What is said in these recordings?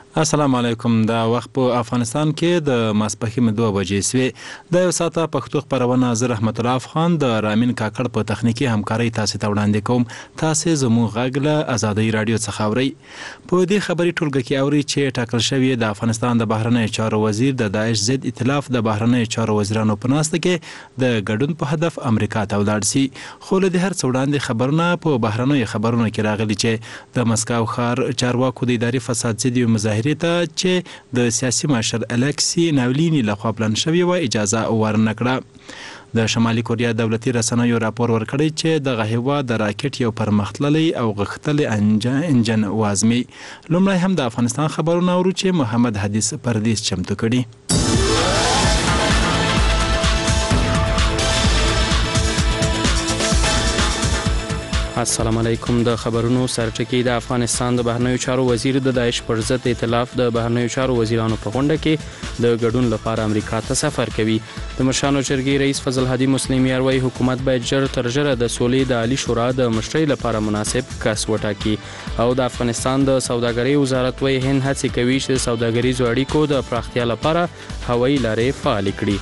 السلام علیکم. دا وخت په افغانستان کې د ماسپښین 2 بجې سوې. د یو ساعته پښتو خبرونه زه رحمت الله افغان د رامین کاکړ په تخنیکی همکارۍ تاسو ته وړاندې کوم. تاسو زموږ غږ له ازادۍ رادیو څخه اورئ. په دې خبري ټولګه کې اورئ چې ټاکل شوی د افغانستان د بهرنیو چارو وزیر د داعش ضد ائتلاف د بهرنیو چارو وزیرانو په ناسته کې د ګډون په هدف امریکا ته ولاړ شي. خو له دې هر څه وړاندې خبرونه په بهرنیو خبرونو کې راغلي چې د مسکو ښار چارواکو د اداري فساد ضد مظاهرې ته چې د سیاسي مشر الکسی ناولینی لخوا پلان شوی و اجازه ورنکړه. د شمالي کوریا دولتي رسنیو راپور ورکړی چې د هیواد د راکټ یو پرمختللی او غښتلی انجن وازمي. لومړی هم د افغانستان خبرونه اورو چې محمد حدیث پردیس چمتو کړي. السلام علیکم. د خبرونو سرټکی د افغانستان د بهرنیو چارو وزیر د داعش پر ضد ائتلاف د بهرنیو چارو وزیرانو په غونډه کې د ګډون لپاره امریکا ته سفر کوي. د مشرانو جرګې رئیس فضل هادي مسلم یاروي حکومت باید ژر تر ژره د سولې د عالی شورا د مشرۍ لپاره مناسب کس وټاکي او د افغانستان د سوداګرۍ وزارت وایي هند هڅه کوي چې د سوداګریزو اړیکو د پراختیا لپاره هوایي لارې فعال کړي.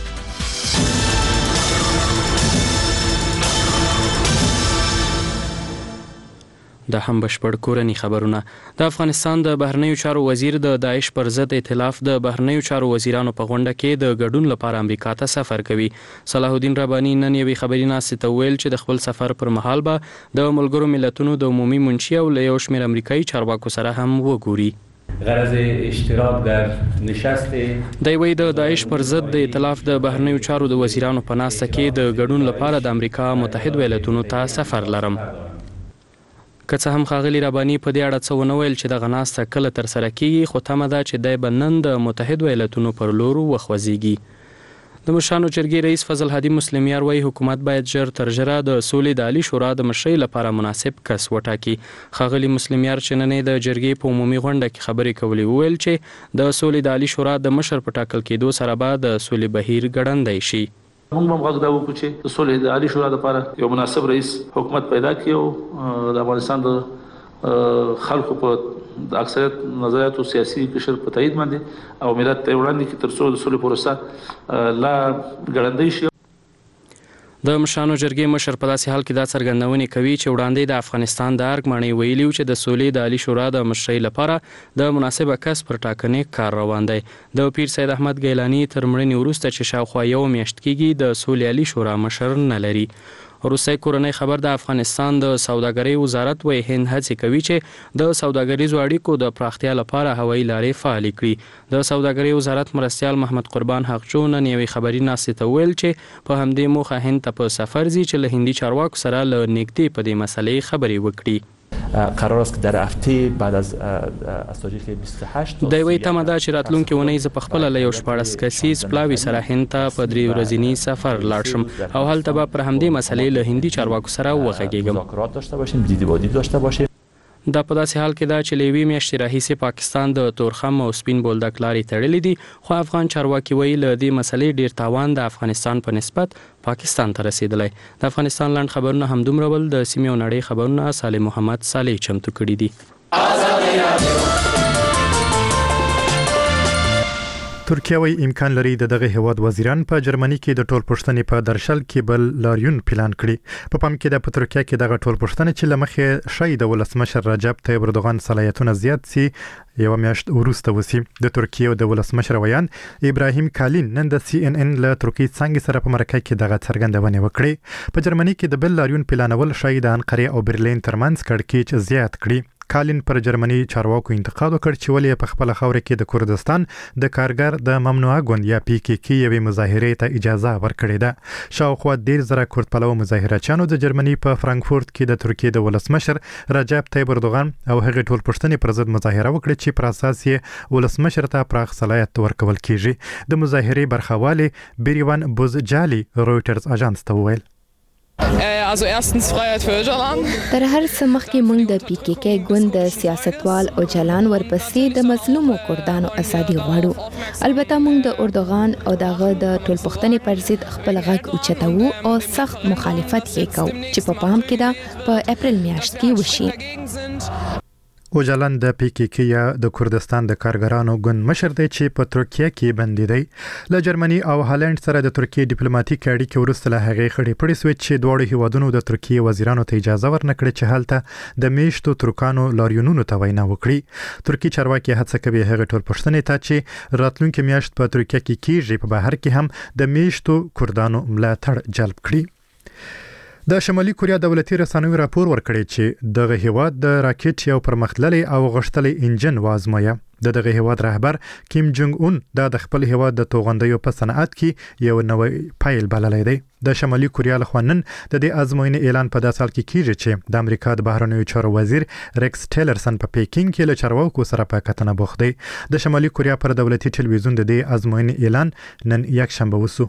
د هم بشپړ کورنی خبرونه. د افغانستان د بهرنیو چارو وزیر د داعش پر ضد ائتلاف د بهرنیو چارو وزیرانو په غونډه کې د ګډون لپاره امریکا ته سفر کوي. صلاح الدین ربانی نن یوې خبري ناستې ته ویل چې د خپل سفر پر مهال به د ملګرو ملتونو د عمومي منشي او له یو شمېر امریکایي چارواکو سره هم وګوري. غرض اشتراک در نشست دی وی د داعش پر ضد د ائتلاف د بهرنیو چارو د وزیرانو په ناسته کې د ګډون لپاره د امریکا متحد ایالاتونو ته سفر لرم. که څه هم ښاغلي رباني په دې اړه څه ونه ویل چې دغه ناسته کله ترسره کیږي، خو تمه ده چې دی به نن د متحدو ایالاتونو پر لور وخوځېږي. د مشرانو جرګې رئیس فضل هادي مسلم یاروي حکومت باید ژر تر ژره د سولې د عالی شورا د مشرۍ لپاره مناسب کس وټاکي. ښاغلي مسلم یار چې نن د جرګې په عمومي غونډه کې خبرې کولې وویل چې د سولې د عالی شورا د مشر په ټاکل کېدو سره به د سولې بهیر ګړندی شي. موږ هم غږ دا وکړو چې د سولې د عالی شورا لپاره یو مناسب رئیس حکومت پیدا کړي او د افغانستان د خلکو په د اکثریت نظریاتو سیاسي قشر په تایید باندې او ملت ته وړاندې کې تر څو د سولې پروسه لا ګړندۍ شي. د مشرانو جرګې مشر په داسې حال کې دا څرګندونې کوي چې وړاندې د افغانستان د ارګ ماڼۍ ویلي چې د سولې د عالی شورا د مشرۍ لپاره د مناسبه کس پر ټاکنې کار روان دی. د پیر سید احمد ګیلاني تر مړینې وروسته چې شاوخوا یو میاشت کېږي د سولې عالی شورا مشر نه لري. روسي کورنۍ خبر د افغانستان د سوداګرۍ وزارت وایي هند هڅه کوي چې د سوداګریزو اړیکو د پراختیا لپاره هوایي لارې فعال کړي. د سوداګرۍ وزارت مرستیال محمد قربان حقچو نن یوې خبري ناستې ته ویل چې په همدې موخه هند ته په سفر ځي چې له هندي چارواکو سره له نږدې په دې مسلې خبرې وکړي. قرار است که در هفته بعد از تاریخ 28 د وی تمه ده چې راتلونکي ونې ز په خپل له یو 14 کسیز پلاوی سره هند ته په 3 ورځنی سفر لاړ شم او هلته به پر همدې مسلې له هندي چارواکو سره وغږیږم. مذاکرات داشته باشیم، دیدبادی داشته باشیم. دا په داسې حال کې ده چې له یوې میاشتې راهیسې پاکستان د تورخم او سپین بولدک لارې تړلې دي، خو افغان چارواکي وایي له دې مسلې ډیر تاوان د افغانستان په نسبت پاکستان ته رسیدلی. د افغانستان لاند خبرونه همدومره ول. د سیمې او نړۍ خبرونه صالح محمد صالح چمتو کړي دي. ترکیه وی امکان لري دغه هیواد وزیران په جرمني کې د ټول پښتنې په درشل کې بل لاریون پلان کړي. په پام کې د ترکیه کې دغه ټول پښتنې چې لمخې شي د ولسمشر رجب طیب اردوغان صلاحیتونه زیات سي یو میاشت وروسته وسی. د ترکیه او د ولسمشر ویان ابراهیم کالین نن د CNN له ترکیه څنګه سره په مرکه کې دغه څرګندونه وکړي. په جرمني کې د بل لاریون پلانول شي د انقره او برلین ترمنځ کړکېچ زیات کړي. کالین پر جرمني چارواکو انتقاد وکړ چې ولې په خپل خاور کې د کردستان د کارګر د ممنوعه ګوند یا PKK یوې مظاهرې ته اجازه ورکړې ده. شاوخوا 10,000 کورد پلوه مظاهرچیانو د جرمني په فرانکفورت کې د ترکیه د ولسمشر رجب طیب اردوغان او هغه ټول پښتنې پر ضد مظاهره وکړه چې پر اساس یې ولسمشر ته پراخ صلاحیت ورکول کیږي. د مظاهرې برخواله بیریوان بوزجالي رويټرز اژانس ته وویل. Also erstens Freiheit für Öcalan. تر هر څه مخکې موږ د PKK ګوند د سیاستوال اوجالان ورپسې د مظلومو کردانو ازادي غواړو. البته موږ د اردوغان او دغه د ټول پښتنې پر ضد خپل غږ اوچتو او سخت مخالفت یې کوو چې په پام کې ده په اپریل میاشت کې وشي. اوجالان د PKK یا د کردستان د کارګرانو ګوند مشر دی چې په ترکیه کې بندي دی. له جرمني او هالند سره د ترکیه ډیپلوماټیک اړیکې وروسته له هغې خړې پړې سوې چې دواړو هیوادونو د ترکیه وزیرانو ته اجازه ورنکړه چې هلته د میشتو ترکانو لاریونونو ته وینا وکړي. ترکی چارواکي هڅه کوي هغه ټول پښتنې ته چې راتلونکي میاشت په ترکیه کې کیږي په بهر کې هم د میشتو کردانو ملاتړ جلب کړي. د شمالي کوریا دولتي رسنیو راپور ورکړی چې دغه هیواد د راکټ یو پرمختللی او غښتلی انجن وازمویه. دغه هیواد رهبر کیم جونګ اون د خپل هیواد د توغندیو په صنعت کې یو نوې پایل بللی دی. د شمالي کوریا لخوا نن د دې ازموینې اعلان په داسې حال کې کیږي چې د امریکا د بهرنیو چارو وزیر ریکس ټیلرسن په پیکینګ کې له چارواکو سره په کتنه بوخت دی. د شمالي کوریا پر دولتي ټلویزیون د دې ازموینې اعلان نن یک شنبه وسو.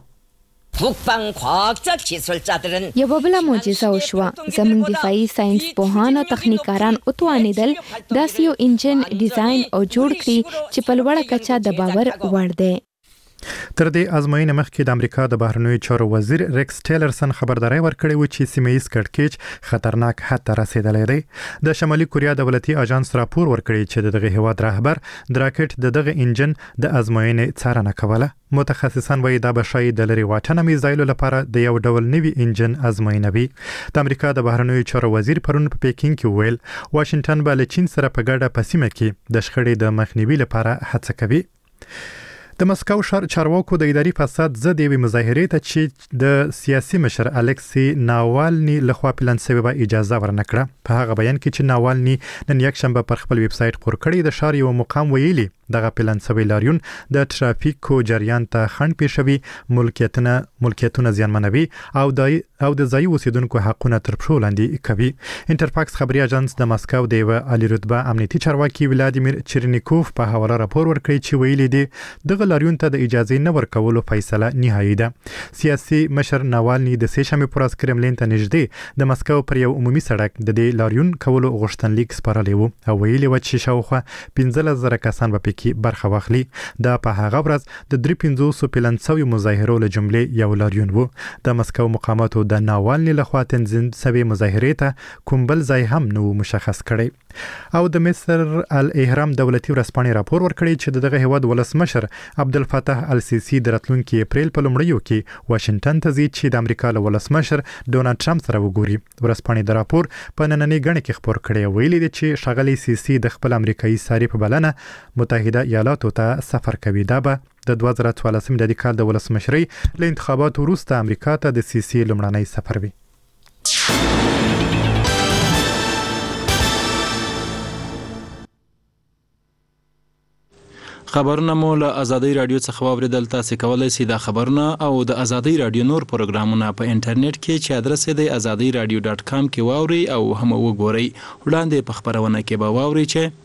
یو بل معجزه وشوه. زموږ دفاعي ساينس پوهان او تخنیکاران اتوانیدل داسې یو انجن ډیزاین او جوړ کړي چې په لوړه کچه د باور وړ دی. تر دې ازموینې مخکې د امریکا د بهرنیو چارو وزیر ریکس ټیلرسن خبرداري ورکړې و چې سیمه‌ییز کړکېچ خطرناک حد ته رسیدلی دی. د شمالي کوریا دولتي اژانس راپور ورکړی چې دغه هیواد رهبر د راکټ دغه انجن د ازموینې څارنه کوله. متخصصان وایي دا به شاید د لري واټنه میزایلو لپاره د یو ډول نوي انجن ازموینه وي. د امریکا د بهرنیو چارو وزیر پرون په پیکینګ کې ویل واشنگټن به له چین سره په ګډه په سیمه کې د شخړې د مخنیوي لپاره هڅه کوي. د مسکو ښار چارواکو د اداري فساد ضد یوې مظاهرې ته چې د سیاسي مشر الکسی ناوالني لخوا پلان شوې به اجازه ورنکړه. په هغه بیان کې چې ناوالني نن یک شنبه پر خپل ویب سټ خپور کړی د ښار یو مقام ویلي دغه پلان شوی لاریون د ټرافیکو جریان ته خنډ پیښوي، ملکیتونه زیانمنوي او د ځایي اوسیدونکو حقونه تر پښو لاندې کوي. انټرفاکس خبري اژانس د مسکو د یو عالی رتبه امنیتي چارواکي ولادیمیر چرنیکوف په حواله راپور ورکړی چې ویلي دی دغه لاریون ته د اجازه نه ورکولو فیصله نهایی ده. سیاسي مشر ناوالني د سه شنبه پر کرملین ته نږدې د مسکو پر یو عمومي سړک د دې لاریون کولو غوښتنلیک سپارلی وو او ویلي و چې شاوخوا 15,000 کسان به کې برخه واخلي. دا په هغه ورځ د 350 پلان شوی مظاهرو له جملې یو لاریون وو. د مسکو مقاماتو د ناوالني لخوا تنظیم شوی مظاهرې ته کوم بل ځای هم نو مشخص کړي. او د مصر الاهرام دولتي ورځپاڼې راپور ورکړی چې دغه هیواد ولسمشر عبدالفتاح السیسی د راتلونکي اپریل په لومړیو کې واشنگټن ته ځي چې د امریکا له ولسمشر ډونالد ټرمپ سره وګوري. ورځپاڼې د راپور په نننۍ غڼه کې خبر کړی ویلي دی چې ښاغلی سیسی د خپل امریکایي ساري په بلنه متحده ایالاتو ته سفر کوي. دا به د 2014 میلادي کال د ولسمشرۍ له انتخاباتو وروسته امریکا ته د سیسی لومړنی سفر وي. خبرونه مو له ازادي رادیو څخه واوریدل. تاسو کولای شئ د خبرونه او د ازادي رادیو نور پروګرامونه په انټرنیټ کې چې ادرس یې د azadiradio.com کې واوري او هم وګورئ. وړاندې په خبرونه کې به واوري چې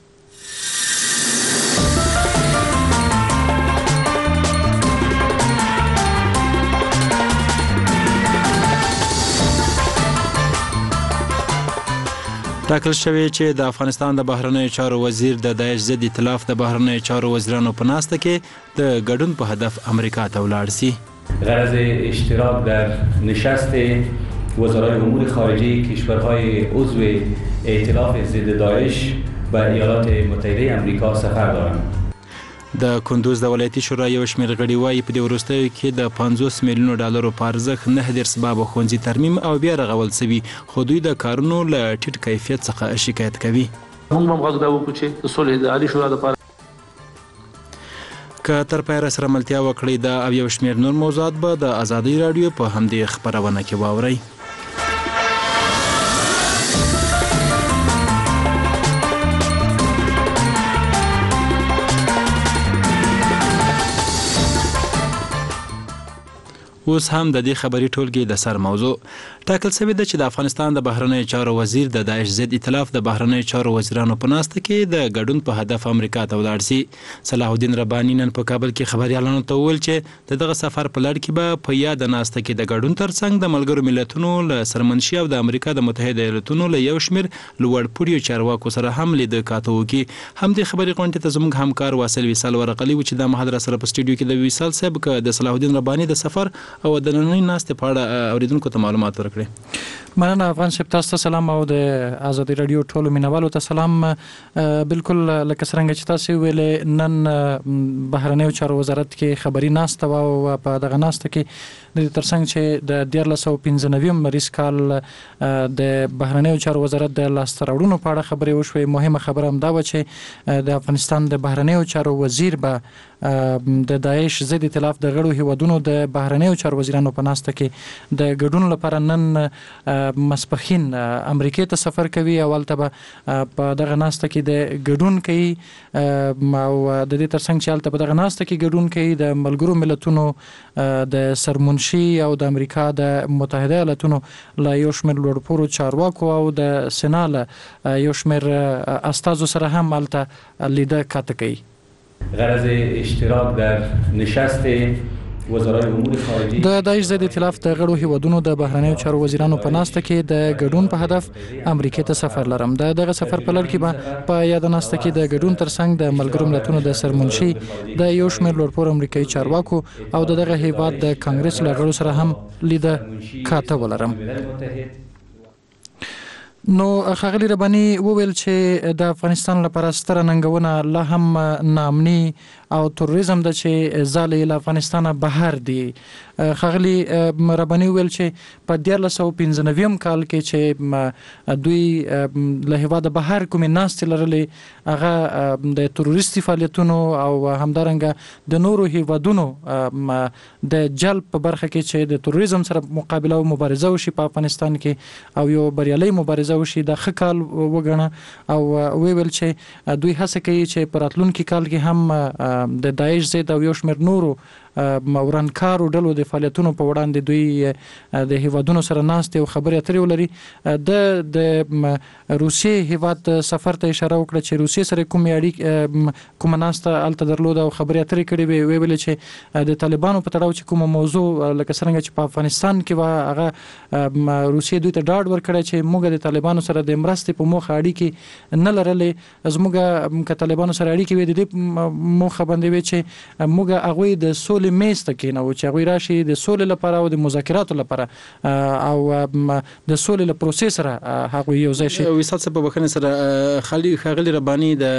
ټاکل شوی چې د افغانستان د بهرنیو چارو وزیر د داعش ضد ائتلاف د بهرنیو چارو وزیرانو په ناسته کې د ګډون په هدف امریکا ته ولاړ شي. غرض اشتراک در نشست وزرای امور خارجه کشورهای عضو ائتلاف ضد داعش به ایالات متحده امریکا سفر دارند. د کندوز د ولایتي شورا یو شمېر غړي وایي په دې وروستیو کې د 50 میلیونو ډالرو په ارزښت 9 باب ښوونځي ترمیم او بیا رغول شوي، خو دوی د کارونو له ټیټ کیفیت څخه شکایت کوي. موږ هم غږ دا وکړو چې د صلح د عالی شورا لپاره که تر پایه سره ملتیا وکړي دا او یو شمېر نور موضوعات به د ازادي رادیو په همدې خبرونه کې واورئ. اوس هم د دې خبري ټولګي د سر موضوع ټاکل شوی ده چې د افغانستان د بهرنیو چارو وزیر د داعش ضد ائتلاف د بهرنیو چارو وزیرانو په ناسته کې د ګډون په هدف امریکا ته ولاړ شي. صلاح الدین رباني نن په کابل کې خبريالانو ته وویل چې دغه سفر په لړ کې به په یاد ناسته کې د ګډون ترڅنګ د ملګرو ملتونو له سرمنشي او د امریکا د متحده ایالاتونو له یو شمېر لوړپوړو چارواکو سره هم لید کاته وکړي. همدې خبري غونډې ته زموږ همکار واصل وصال ورقلی و چې د مهال را سره په سټوډیو کې د وصال صاحب د صلاح الدین رباني د سفر او د نننۍ ناستې په اړه اوریدونکو ته معلومات ورکړي. مننه افغان صاحب، تاسو ته سلام او د آزادي رادیو ټولو مینوالو ته سلام. بالکل لکه څرنګه چې تاسو ویلې، نن بهرنیو چارو وزارت کې خبري ناسته او په دغه ناسته کې د ترڅنګ چې د 1995 مریض کال د بهرنیو چارو وزارت د لاسته راوړنو په اړه خبرې وشوې. مهمه خبره هم دا و چې د افغانستان د بهرنیو چارو وزیر به د داعش ضد ائتلاف د غړو هیوادونو د بهرنیو چارو وزیرانو په ناسته کې د ګډون لپاره نن مسپخین امریکای ته سفر کوي. اول ته به په دغه ناسته کې د ګډون کوي او د دې ترڅنګ چې البته په دغه ناسته کې ګډون کوي د ملګرو ملتونو د سرمنشي او د امریکا د متحده ایالاتونو له یو شمېر لوړپوړو چارواکو او د سنا له یو شمېر استازو سره هم البته لیده کاته کوي. غرض اشتراک در نشست وزرای امور خارجه د داعش ضد ائتلاف د غړو هیوادونو د بهرنیو چارو وزیرانو په ناسته کې د ګډون په هدف امریکا ته سفر لرم. دغه سفر په لړ کې به په یاد ناسته کې د ګډون ترڅنګ د ملګرو ملتونو د سرمنشي د یو شمېر لوړپوړو امریکایي چارواکو او دغه هیواد د کانګرس له غړو سره هم لیده کاته ولرم. نو ښاغلي رباني وویل چې د افغانستان لپاره ستره ننګونه لا هم ناامني او تروریزم د چې ځالې له افغانستانه بهر دي. ښاغلي رباني وویل چې په 1995 کال کې چې دوی له هیواده بهر کومې ناستې لرلې، هغه د تروریستي فعالیتونو او همدارنګه د نورو هیوادونو د جلب په برخه کې چې د تروریزم سره مقابله او مبارزه وشي په افغانستان کې او یو بریالۍ مبارزه وشي د ښه کال وګڼه. او ویل چې دوی هڅه کوي چې په راتلونکي کال کې هم د داعش ضد او یو شمېر نورو ورانکارو ډلو د فعالیتونو په وړاندې دوی د هیوادونو سره ناستې او خبرې اترې ولري. د روسیې هیواد سفر ته اشاره وکړه چې روسیې سره کومه ناسته هلته درلوده او خبرې اترې کړې وې. ویلې چې د طالبانو په تړاو چې کومه موضوع لکه څرنګه چې په افغانستان کې وه، هغه روسیې دوی ته ډاډ ورکړی چې موږ د طالبانو سره د مرستې په موخه اړیکې نه لرلې. زموږ که طالبانو سره اړیکې وې د دې موخه باندې وې چې موږ هغوی د سولې میز ته کېنوو چې هغوی راشي د سولې لپاره او د مذاکراتو لپاره او د سولې له پروسې سره هغوی یو ځای شي. وصال صاحب په بخښنې سره ښاغلي رباني د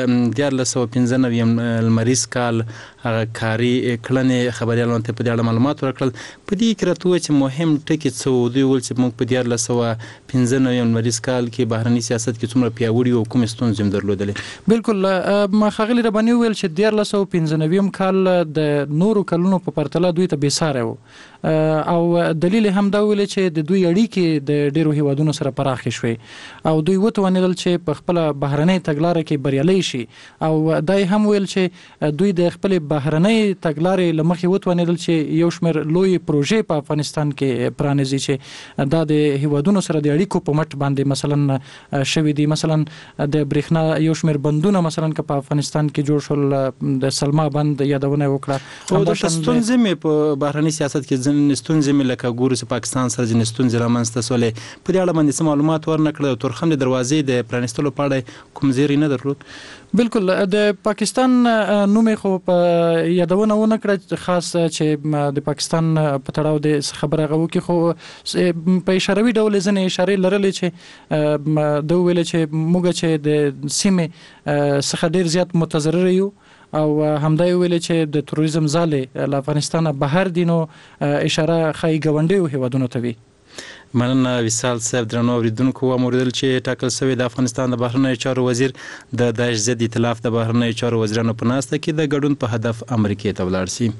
1995 لمریز کال هغه کاري کړنې خبریالانو ته په دې اړه معلومات ورکړل. په دې کې راته وویل چې مهم ټکي څه وو. دوی وویل چې موږ په 1995 لمریز کال کې بهرني سیاست کې څومره پیاوړي او کومې ستونزې هم درلودلې. بالکل ښاغلي رباني وویل چې 1995 کال د نورو کلونو په پرتله دوی ته بېساری و او دلیل هم دا ویل چې د دوی اړیکې د ډیرو هیوادونو سره پراخې شوې او دوی وتوانیدل چې په خپل بهرنۍ تګلارې کې بریالي شي. او دا هم ویل چې دوی د خپل بهرنۍ تګلارې له مخې وتوانیدل چې یو شمېر لوی پروژې په افغانستان کې پرانیزي چې دا د هیوادونو سره د اړیکو په مټ باندې مثلا شوي دي. مثلا د برېښنا یو شمېر بندونه مثلا که په افغانستان کې جوړ شول، د سلما بند یادونه وکړه. او د ستونزې مې په بهرني سیاست کې ځینې ستونزې مې لکه ګورو چې پاکستان سره ځینې ستونزې رامنځته شولې، په دې اړه باندې څه معلومات ورنه کړل او تورخم د دروازې د پرانیستلو په اړه کوم زیری نه درلود؟ بالکل د پاکستان نوم خو په یادونه ونه کړه، خاص چې د پاکستان په تړاو د خبره غو کې خو په اشاروي ډول ځنې اشارې لرلې چې د ویل چې موږ چې د سیمې څخه ډیر زیات متضرر یو او همدا ویل چې د تروریزم ځالې له افغانستانه بهر دي. نو اشاره خای ګاونډیو هیوادونو ته وي. مننه وصال صاحب. درنو اوریدونکو، وموریدل چې ټاکل شوی د افغانستان د بهرنیو چارو وزیر د داعش ضد ائتلاف د بهرنیو چارو وزیرانو په ناسته کې د ګډون په هدف امریکا ته ولاړ شي.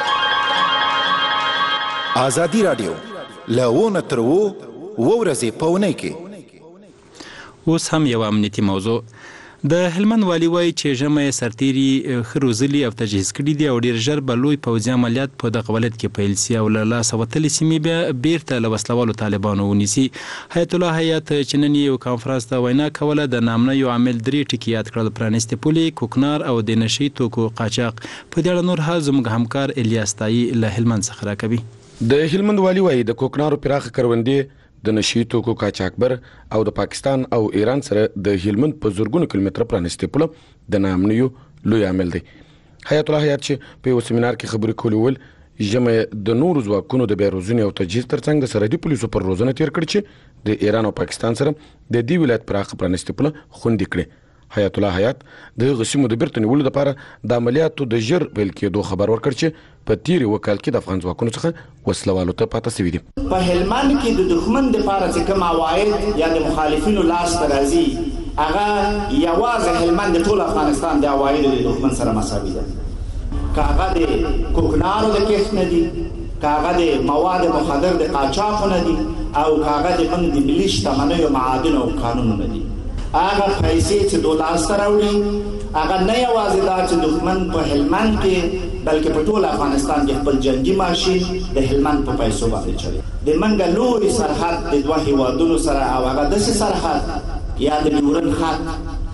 آزادي رادیو له تر ورځې په اونۍ کې اوس هم یو امنیتي موضوع. د هلمند والي وایي چې ژمی سرتیري ښه روزلي او تجهیز کړي دي او ډیر ژر به لوی پوځي عملیات په دغه ولایت کې پیل سي او له لاسه وتلې سیمې بیا بیرته له وسلوالو طالبانو ونیسي. حیات الله حیات چې نن یو کانفرنس ته وینا کوله د نامنه یو عامل 3 ټکي یاد کړل: پرانیستې پولې، کوکنار او د نشي توکو قاچاق. په دې اړه نور حال زموږ همکار الیاس تایي له هلمند څخه راکوي. د هلمند والي وایي د کوکنارو پراخه کروندې، د نشي توکو قاچاقبر او د پاکستان او ایران سره د هلمند په زرګونو کیلومتره پرانیستې پوله د ناامنیو لوی عامل دی. حیات الله حیات چې په یو سیمینار کې خبرې کولې ویل ژمه د نورو ځواکونو د بیروزنې او تجهیز ترڅنګ د سرحدي پولیسو پر روزنه تیر کړ چې د ایران او پاکستان سره د دې ولایت پراخ پرانستې پله خوندې کړې. حیات الله حیات د غسیمو د بیرته نیولو لپاره د عملیاتو د ژر پیل کېدو خبر ورکړ چې په تیر وکال کې د افغان ځواکونو څخه وسلوالو ته پاتې شوي دي. په هلمند کې د دښمن د لپاره چې کوم عواید یا د مخالفینو لاس ته راځي هغه یوازې هلمند د ټول افغانستان د عوایدو د دښمن سره مساوي ده. که هغه د کوکنارو د کښت نه دي، که هغه د مواد مخدر د قاچاق نه دي، او که هغه د موږ د ملي شتمنیو معادنو او قانونو نه دي. هغه پیسې چې دوی لاسته راوړي هغه نه یوازې دا چې دښمن په هلمند کې بلکې په ټول افغانستان کې خپل جنگي ماشین د هلمند په پیسو باندې چلوي. د منګ لوري سرحد د دوه هیوادونو سره او هغه داسې سرحد یا د ډیورن خط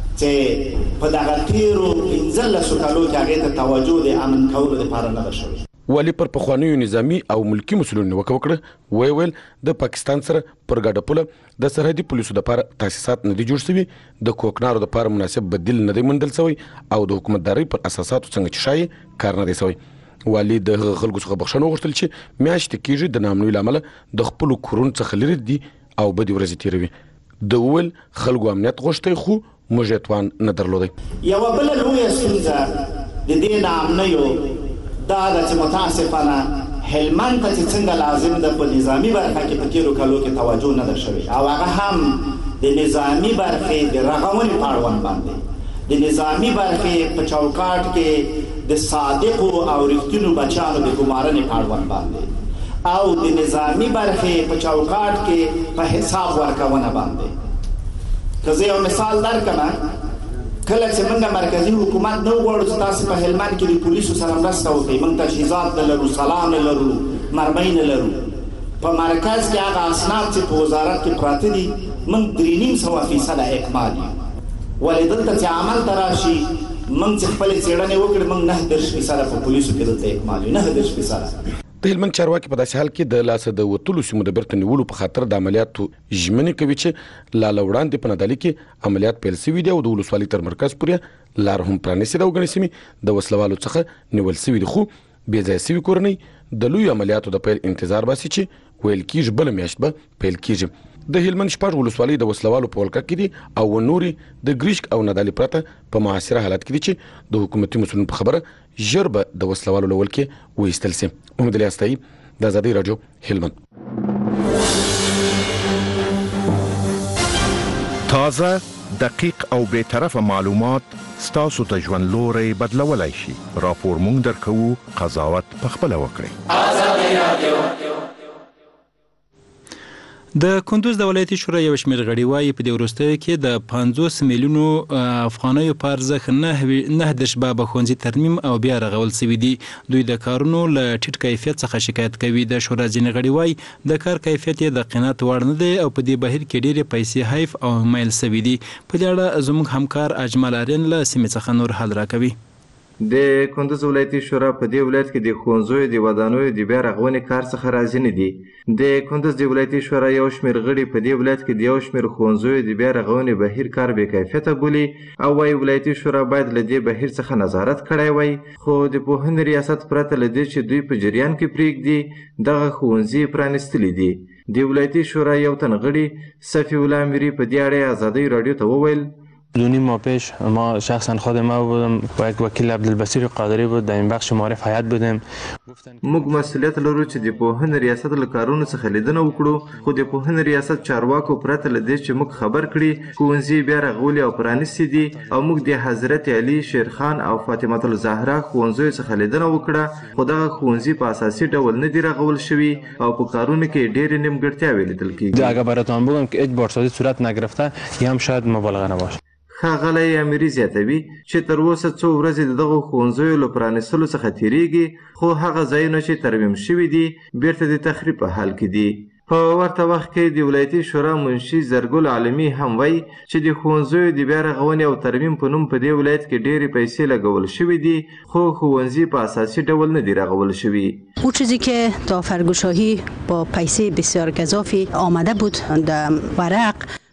چې په دغه تیرو 15 کالو کې هغې ته توجه د امن کولو لپاره نه ده شوې. والي پر پخوانیو نظامی او ملکی مسولینو نیوکه وکړه. ویل د پاکستان سره پر ګډه پوله د سرحدي پولیسو لپاره تاسیسات نه دي جوړ شوي، د کوکنارو لپاره مناسب بدیل نه دی موندل شوی او د حکومتدارۍ پر اساساتو څنګه چې ښایي کار نه دی شوی. والي د خلکو څخه بخښنه وغوښتل چې میاشتې کېږي د ناامنۍ له امله د خپلو کورونو څخه لرې دي او بدې ورځې تېروي. د وویل خلکو امنیت غوښتی خو موږ یې توان نه درلودی. یوه بله لویه ستونزه د دې ناامنیو دا ده چې متاسفانه هلمند ته چې څنګه لازم ده په نظامی برخه کې په تېرو کالو کې توجه نه ده شوې او هغه هم د نظامی برخې د رغونې په اړوند باندې د نظامی برخې په چوکاټ کې د صادقو او رښتینو بچیانو د ګمارنې په اړوند باندې او د نظامی برخې په چوکاټ کې په حساب ورکونه باندې. که زه یو مثال درکړم، کله چې موږ مرکزي حکومت نه وغواړو چې تاسو په هلمند کې د پولیسو سره مرسته وکړئ، موږ تجهیزات نه لرو، سلاح نه لرو، مرمۍ نه لرو، په مرکز کې هغه اسناد چې په وزارت کې پراته دي موږ 3.5% اکمال یو. ولې دلته چې عمل ته راشي موږ چې خپلې څېړنې وکړې موږ 9.3% په پولیسو کې دلته اکمال یو. 9.3%. د هلمند چارواکي په داسې حال کې د لاسه د وتلو سیمو د بیرته نیولو په خاطر د عملیاتو ژمنې کوي چې لا له وړاندې په نادعلي کې عملیات پیل شوي دي او د ولسوالۍ تر مرکز پورې لار هم پرانیستې ده او ګڼې سیمې د وسلوالو څخه نیول شوي دي. خو بې ځایه شوي کورنۍ د لویو عملیاتو د پیل انتظار باسي چې ویل کېږي بله میاشت به پیل کېږي. د هلمند شپږ ولسوالۍ د وسلوالو په ولکه کې دي او نورې د ګریشک او نادعلي پرته په معاصره حالت کې دي چې د حکومتي مسؤلینو په خبره ژر به د وسلوالو له ولکې وایستل شي. محمد علي استایي، د آزادۍ راډیو، هلمند. تازه، دقیق او بی‌طرفه معلومات ستاسو ته ژوند لوری بدلولی شي. راپور مونږ درکوو، قضاوت پخپله وکړئ. آزادۍ راډیو. د کندوز د ولایتي شورا یو شمېر غړي وایي په دې وروستیو کې د 50 میلیونو افغانیو په ارزښت 9 به ښوونځي ترمیم او بیا رغول شوي دي. دوی د کارونو له ټیټ کیفیت څخه شکایت کوي. د شورا ځینې غړي وایي د کار کیفیت یې د قناعت وړ نه دی او په دې بهیر کې ډېرې پیسې حیف او میل شوي دي. په دې اړه زموږ همکار اجمل آرین له سیمې څخه نور حال راکوي. د کندوز ولایتي شورا په دې ولایت کې د ښوونځیو د ودانیو د بیا رغونې کار څخه راضي نه دي. د کندوز د ولایتي شورا یو شمېر غړي په دې ولایت کې د یو شمېر ښوونځیو د بیا رغونې بهیر کار بې کیفیته بولي او وايي ولایتي شورا باید له دې بهیر څخه نظارت کړی وای. خو د پوهنې ریاست پرته له دې چې دوی په جریان کې پرېږدي دغه ښوونځي پرانیستلي دي. د ولایتي شورا یو تن غړي صفی الله میری په دې اړه آزادۍ راډیو ته وویل: 2.5 ماه پیش ما شخصا خود ما بودم و یک وکیل عبدالبصیر قادری بود در این بخش معرف حیات بودیم. موږ مسئولیت لرو چې د پوهنې ریاست له کارونو څخه لیدنه وکړو، خو د پوهنې ریاست چارواکو پرته له دې چې موږ خبر کړي ښوونځي بیا رغولي او پرانیستي دي او موږ د حضرت علي، شیرخان او فاطمه الزهرا ښوونځیو څخه لیدنه وکړه، خو دغه ښوونځي په اساسي ډول نه دي رغول شوي او په کارونو کې ډېرې نیمګړتیاوې لیدل کېږي. اگر براتون بگم که هیچ بارسازی صورت نگرفته یه هم شاید مبالغه نباشه. ښاغلی امیري زیاتوي چې تر اوسه څو ورځې د دغو ښوونځیو له پرانیستلو څخه تېرېږي، خو هغه ځایونه چې ترمیم شوي دي بیرته د تخریب په حال کې دي. په ورته وخت کې د ولایتي شورا منشي زرګل عالمي هم وایي چې د ښوونځیو د بیا رغونې او ترمیم په نوم په دې ولایت کې ډېرې پیسې لګول شوي دي، خو ښوونځي په اساسي ډول نه دي رغول شوي. او چیزی که تا فرگوشاهی با پیسه بسیار گزافی آمده بود در ورق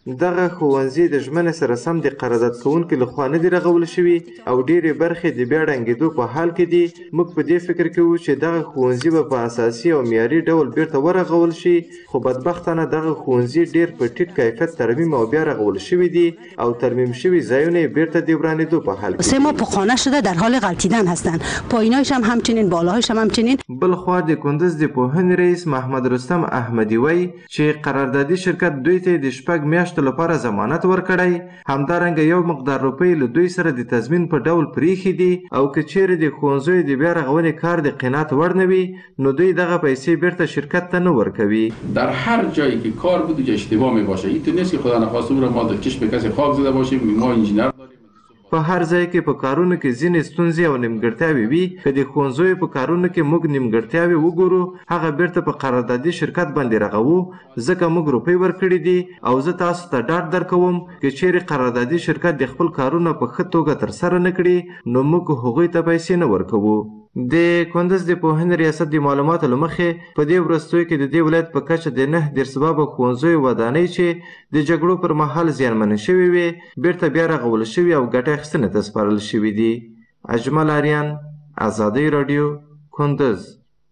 دغه ښوونځي د ژمنې سره سم د قرارداد کوونکو لخوا نه دي رغول شوي او ډېرې برخې د بیا ړنګېدو په حال کې دي. موږ په دې فکر کوو چې دغه ښوونځي به په اساسي او معیاري ډول بیرته ورغول شي، خو بدبختانه دغه ښوونځي ډېر په ټیټ کیفیت ترمیم او بیا رغول شوي دي او ترمیم شوي ځایونه یې بیرته د ورانېدو په حال کې. 3 ماه په خانه شده در حال غلطیدن هستند، پایینایش هم همچنین، بالاهایش هم همچنین. بلخوا د کندز د پوهنې رئیس محمد رستم احمدي وایي چې قراردادي شرکت دوی ته د 6 میاشتو لپاره ضمانت ورکړی، همدارنګه یو مقدار روپۍ له دوی سره د تضمین په ډول پریښي دي او که چیرې د ښوونځیو د بیا رغونې کار د قناعت وړ نه وي نو دوی دغه پیسې بیرته شرکت ته نه ورکوي. در هر جایی که کار بود اشتباه می باشه، این نیست که خدا نخواسته رو ما در چشم کسی خاک زده باشیم. ما انجینر په هر ځای کې په کارونو کې ځینې ستونزې او نیمګړتیاوې وي. که د ښوونځیو په کارونو کې موږ نیمګړتیاوې وګورو هغه بیرته په قراردادي شرکت باندې رغوو، ځکه موږ روپۍ ورکړي دي او زه تاسو ته ډاډ درکوم که چیرې قراردادي شرکت د خپل کارونه په ښه توګه ترسره نه کړي نو موږ هغوی ته پیسې نه ورکوو. د کندز د پوهنې ریاست د معلوماتو له مخې په دې وروستیو کې د دې ولایت په کچه د 9 سببه ښوونځیو ودانۍ چې د جګړو پر مهال زیانمنې شوې وې بیرته بیا رغول شوي او ګټه اخیستنې ته سپارل شوي دي. اجمل آریان، ازادي راډیو، کندز.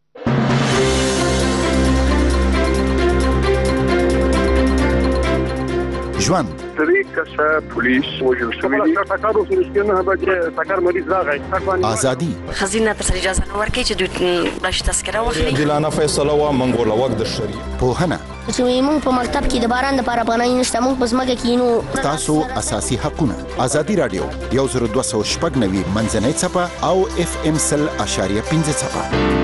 ژوند درې کسه پولیس وژل شوي دي. ټکر وسو نه به ټکر مریض راغی. ازادي خزینه تر اجازه نه ورکړي چې دوی راشي تذکره واخلي. دلانه فیصله وا منګول وخت د شری پوهنه چې موږ په مکتب کې د باران لپاره پناه نشته، موږ په ځمکه کې نو تاسو اساسي حقونه. ازادي رادیو 10290 منځنۍ څپه او FM 100.5 څپه.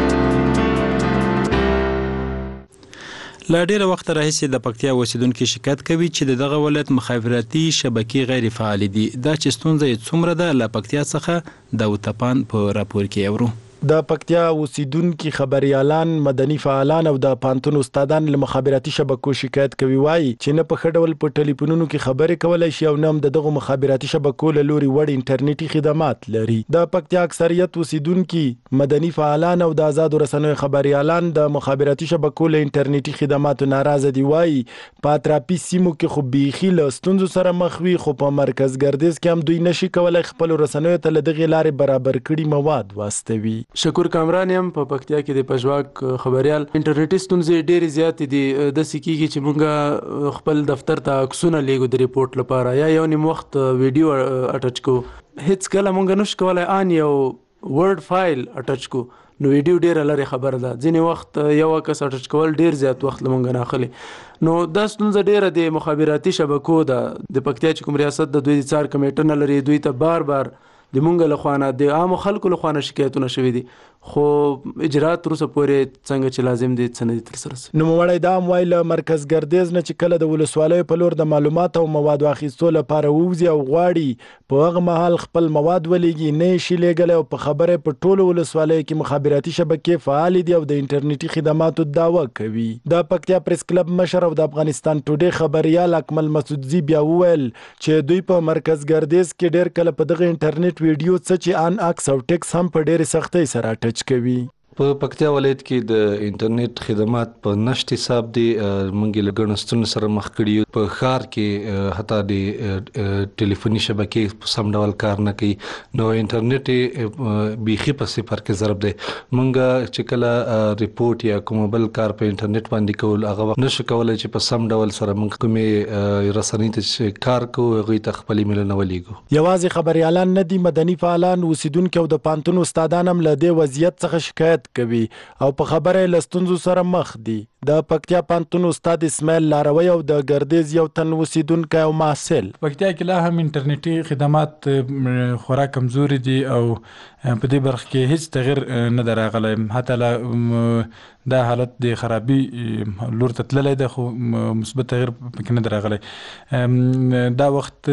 لا ډیره وخت راهیسې د پکتیا اوسیدونکو شکایت کوي چې دغه ولایت مخابراتي شبکې غیر فعال دي. دا چې ستونزه یې څومره ده له پکتیا څخه د وتپان په راپور کې اورو. د پکتیا اوسیدونکو خبريالان، مدني فعالان او د پانتون استادان له مخابراتي شبکو شکایت کوي، وایي چې نه په خډول په ټلیفونونو کې خبرې کولای شي او نه دغه مخابراتي شبکو له لوري وړ انټرنیټي خدمات لري. د پکتیا اکثریت اوسیدونکو مدني فعالان او د آزادو رسنیو خبريالان د مخابراتي شبکو له انټرنیټي خدماتو ناراضه دي. وایي په اطرافي سیمو کې خو بيخي له ستونزو سره مخ وي، خو په مرکز ګردیز کې هم دوی نشي کولای خپل رسنیو ته له دغه لارې برابر کړي مواد واستوي. شکر کامران هم په پکتیا کې د پژواک خبريال انټرنیټي ستونزې ډېرې زیات دي. د سکیږي چې مونږ خپل دفتر ته عکسونه لیږو د ریپورت لپاره یا یو نیم وخت ویډیو اټچ کو، هیڅ کله مونږ نشو کولای ان یو ورډ فایل اټچ کو نو ویډیو ډېره لري خبر ده. ځینې وخت یو کس اټچ کول ډېر زیات وخت لمونږ نه اخلي. نو دا ستونزه ډېره د مخابراتي شبکو ده. د پکتیا چې کوم ریاست د دوی څار کمیټه نه لري، دوی ته بار بار د مونږ له خوانه د عام خلکو له خوانه شکایتونه شوي دي، خو اجرات تر اوسه پورې څنګه چې لازم دي څه نه دي ترسره شوي. نو وړی دا هم وایي له مرکز ګردیز نه چې کله د ولسوالیو په لور د معلوماتو او موادو اخیستو لپاره ووځي او غواړي په هغه مهال خپل مواد ولیږي نه یې شي لیږلی او په خبره په ټولو ولسوالیو کې مخابراتي شبکې فعالې دي او د انټرنیټي خدماتو دعوه کوي. د پکتیا پریس کلب مشر او د افغانستان ټوډې خبریال اکمل مسعودزي بیا وویل چې دوی په مرکز ګردیز کې ډېر کله په دغه انټرنیټ ویډیو څه چې ان اکس او ټیکس هم په ډېرې سختۍ سره ټچ کوي. په پکتیا ولایت کې د انټرنیټ خدمات په نشټ حساب دي مونږ له ګڼو ستونزو سره مخ کړي. په ښار کې حتی د ټلیفوني شبکې په سم ډول کار نه کوي، نو انټرنیټ بیخي په صفر کې ضرب دی. مونږ چې کله ریپورت یا کوم بل کار په انټرنیټ باندې کول هغه نشو کولای چې په سم ډول سره مونږ کومې رسنۍ ته کار کوو هغوی ته خپل ایمیلونه ولیږو. یوازې خبریالان نه دي، مدني فعالان، اوسیدونکي او د پانتون استادان هم له دې وضعیت څخه شکایت کوي او په خبره له ستونزو سره مخ دي. د پکتیا پانتون استاد اسماعیل لاروی او د ګردیز یو تن اوسیدونکی او محصل. پکتیا کې لا هم انټرنیټي خدمات خورا کمزوري دي او په دې برخه کې هیڅ تغیر نه دی راغلی. حتی دا حالت د خرابي لور ته تللی دی خو مثبت تغیر پکې نه دی راغلی. دا وخت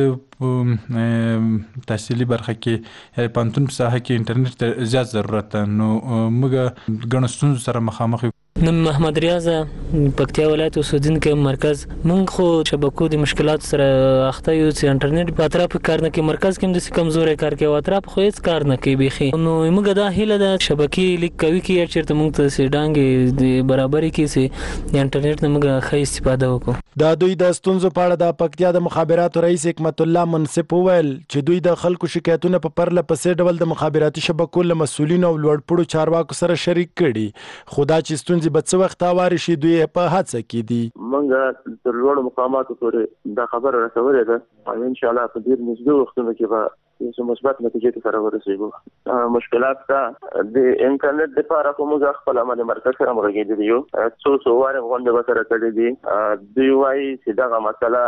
تحصیلي برخه کې پانتون په ساحه کې انټرنیټ ته زیات ضرورت ده، نو موږ ګڼو ستونزو سره مخامخ یو. نم محمد ریاض پکتیا ولایت اوسیدونکی مرکز مونږ خو شبکو د مشکلات سره اخته یو چې انټرنیټ په اطراف کار نه کوي مرکز کې د کمزوري کار کوي او اطراف خو هیڅ کار نه کوي بيخي نو موږ دا هیله ده شبکې لیک کوي کې چیرته موږ ته سي ډانګي د برابرۍ کې سي انټرنیټ نه موږ ښه استفاده وکړو. دا دوی د ستونزو په اړه د پکتیا د مخابراتو رئیس حکمت الله منصف وویل چې دوی د خلکو شکایتونه په پرله پسې ډول د مخابراتي شبکو له مسؤلینو او لوړپوړو چارواکو سره شریک کړي خو دا چې ستونزې به څه وخت هواري شي دوی په هڅه کې دي. موږ تر لوړو مقاماتو پورې دا خبره رسولې ده او ان شاء الله په ډیر نږدې وختونو کې به یو مثبت نتیجې ته ورسېږو. مشکلات دا د انټرنیټ لپاره کومه خپل عمل مرکز سره مرګېدلی یو څو واره غونډه وکړه کړې دي دوی وايي چې دا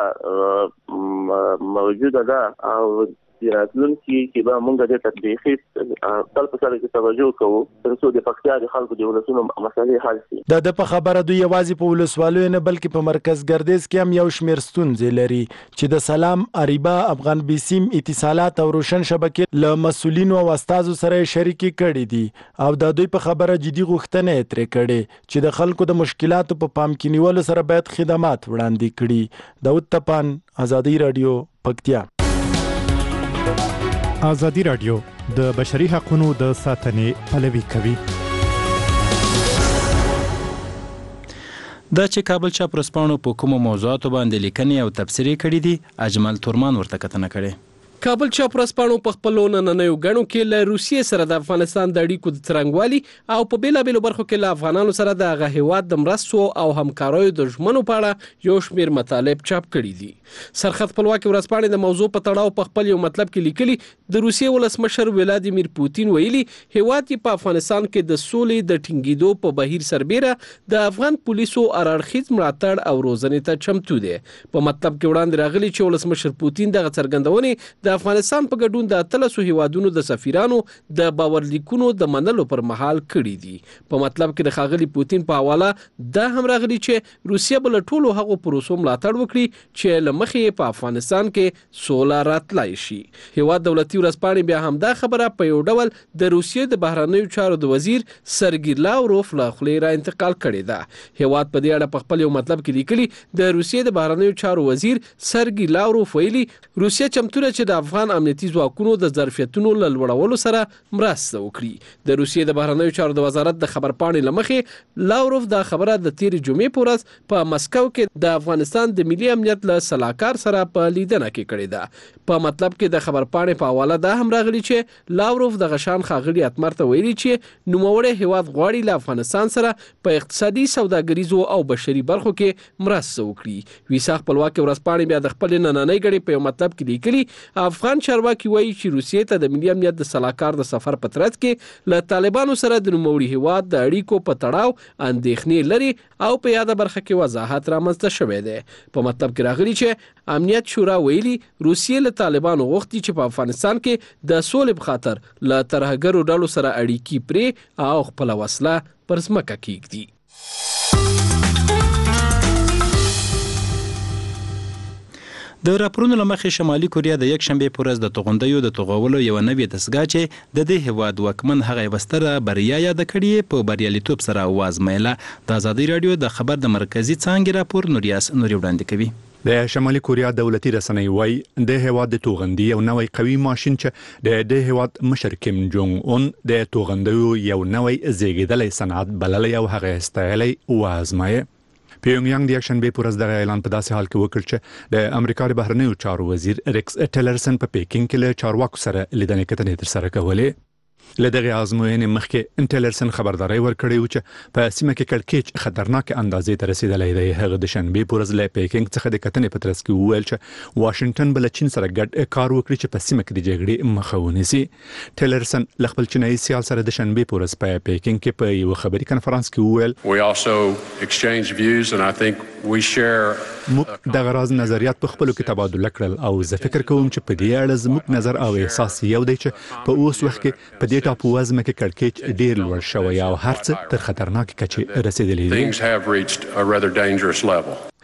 مسله موجوده ده او راتلونکي کې به موږ د تطبیقي خپل په سره کې توجه کوو تر څو د پکتیا د خلکو د ولسونو مسلې حل شي. د په خبره دوی یوازې په ولسوالۍ نه بلکې په مرکز ګردیز کې هم یو شمېر ستونزې لري چې د سلام اریبا افغان بیسیم اتصالات او روشن شبکې له مسولینو او استادو سره شریکي کړي دي او د دوی په خبره جدي غوښتنه ترې کړي چې د خلکو د مشکلاتو په پام کې نیولو سره باید خدمات وړاندې کړي. داود تپان ازادي رادیو پکتیا. ازادي رادیو د بشري حقوقو د ساتنې پلوي کوي. دا چې کابل چاپ ورځپاڼو په کومو موضوعاتو باندې لیکنې او تبصرې کړې دي اجمل تورمان ورته کتنه کړې. کابل چاپ ورځپاڼو په خپلو نننیو غړو کې له روسیې سره د افغانستان د اړیکو د څرنګوالي او په بیلابېلو برخو کې له افغانانو سره د هغه هیواد د مرستو او همکاریو د ژمنو په اړه یو شمېر مطالب چاپ کړي دي. سرخط خپلواکي ورځپاڼې د موضوع په تړاو په خپل یو مطلب کې لیکلي د روسیې ولسمشر ولادیمیر پوتین ویلي هیواد په افغانستان کې د سولې د ټینګېدو په بهیر سربېره د افغان پولیسو اړخیز ملاتړ او روزنې ته چمتو دی. په مطلب کې وړاندې راغلي چې ولسمشر پوتین دغه څرګندونې د افغانستان په ګډون د 13 هیوادونو د سفیرانو د باورلیکونو د منلو پر مهال کړي دي. په مطلب کې د ښاغلي پوتین په حواله دا هم راغلي چې روسیه بل ټولو هغو پروسو ملاتړ وکړي چې لمخې په افغانستان کې سوله راتلای شي. هیواد دولتي ورځپاڼې بیا هم دا خبره په یو ډول د روسیې د بهرنیو چارو د وزیر سرګی لاوروف له خولې را انتقال کړي ده. هیواد په دې اړه په خپل یو مطلب کې لیکلي د روسیې د بهرنیو چارو وزیر سرګی لاوروف ویلي روسیه چمتو ده چې د افغان امنیتي ځواکونو د ظرفیتونو له لوړولو سره مرسته وکړي. د روسیې د بهرنیو چارو د وزارت د خبرپاڼې له مخې لاوروف دا خبره د تېرې جمعې په ورځ په مسکو کې د افغانستان د ملي امنیت له سلاکار سره په لیدنه کې کړې ده. په مطلب کې د خبرپاڼې په حواله دا هم راغلي چې لاوروف د غشان خاغلی اتمر ته ویلي چې نوموړی هیواد غواړي له افغانستان سره په اقتصادي سوداګریزو او بشري برخو کې مرسته وکړي. ویسا خپلواکي ورځپاڼې بیا د خپل نننۍ غړي په یو مطلب کې لیکلي افغان چارواکي وایي چې روسیې ته د ملي امنیت د سلاکار د سفر په ترڅ کې له طالبانو سره د نوموړي هیواد د اړیکو په تړاو اندېښنې لري او په یاده برخه کې وضاحت رامنځته شوی دی. په مطلب کې راغلي چې امنیت شورا ویلي روسیې له طالبانو غوښتي چې په افغانستان کې د سولې په خاطر له ترهګرو ډلو سره اړیکې پرې او خپل وسله پر ځمکه کېږدي. د راپورونو له مخې شمالي کوریا د یک شنبې په ورځ د توغندیو د توغولو یو نوې دستګاه چې د دې هیواد واکمن هغه یوه ستره بریا یاده کړې په بریالیتوب سره وازمایله. د ازادي راډیو د خبر د مرکزي څانګې راپور نوریاس نوري وړاندې کوي. د شمالي کوریا دولتي رسنۍ وایي د هیواد د توغندي یو نوی قوي ماشین چې د دې هیواد مشر کیم جونګ اون د توغندیو یو نوی زیږیدلی صنعت بللی او هغه استایلی وازمایه. پیونګیانګ د یکشنبې په ورځ دغه اعلان په داسې حال کې وکړ چې د امریکا د بهرنیو چارو وزیر ریکس ټیلرسن په پیکینګ کې له چارواکو سره لیدنې کتنې ترسره کولې. له دغه ازموینې مخکې ټیلرسن خبرداری ورکړی و چې په سیمه کې کړکېچ خطرناک اندازې ته رسیدلی دی. هغه د شنبې په ورځ له پیکینګ څخه د کتنې په ترڅ کې وویل چې واشنګټن به له چین سره ګډ کار وکړي چې په سیمه کې د جګړې مخه ونیسي. ټیلرسن له خپل چینایي سیال سره د شنبې په ورځ په پیکینګ کې په یو خبري کنفرانس کې وویل موږ دغه راز نظریات په خپلو کې تبادله کړل او زه فکر کوم چې په دې اړه زموږ نظر او احساس یو دی چې په اوس وخت کې په دې ټاپو وزمه کې کړکېچ ډیر لوړ شوی او هر څه تر خطرناک کچې رسیدلی دي.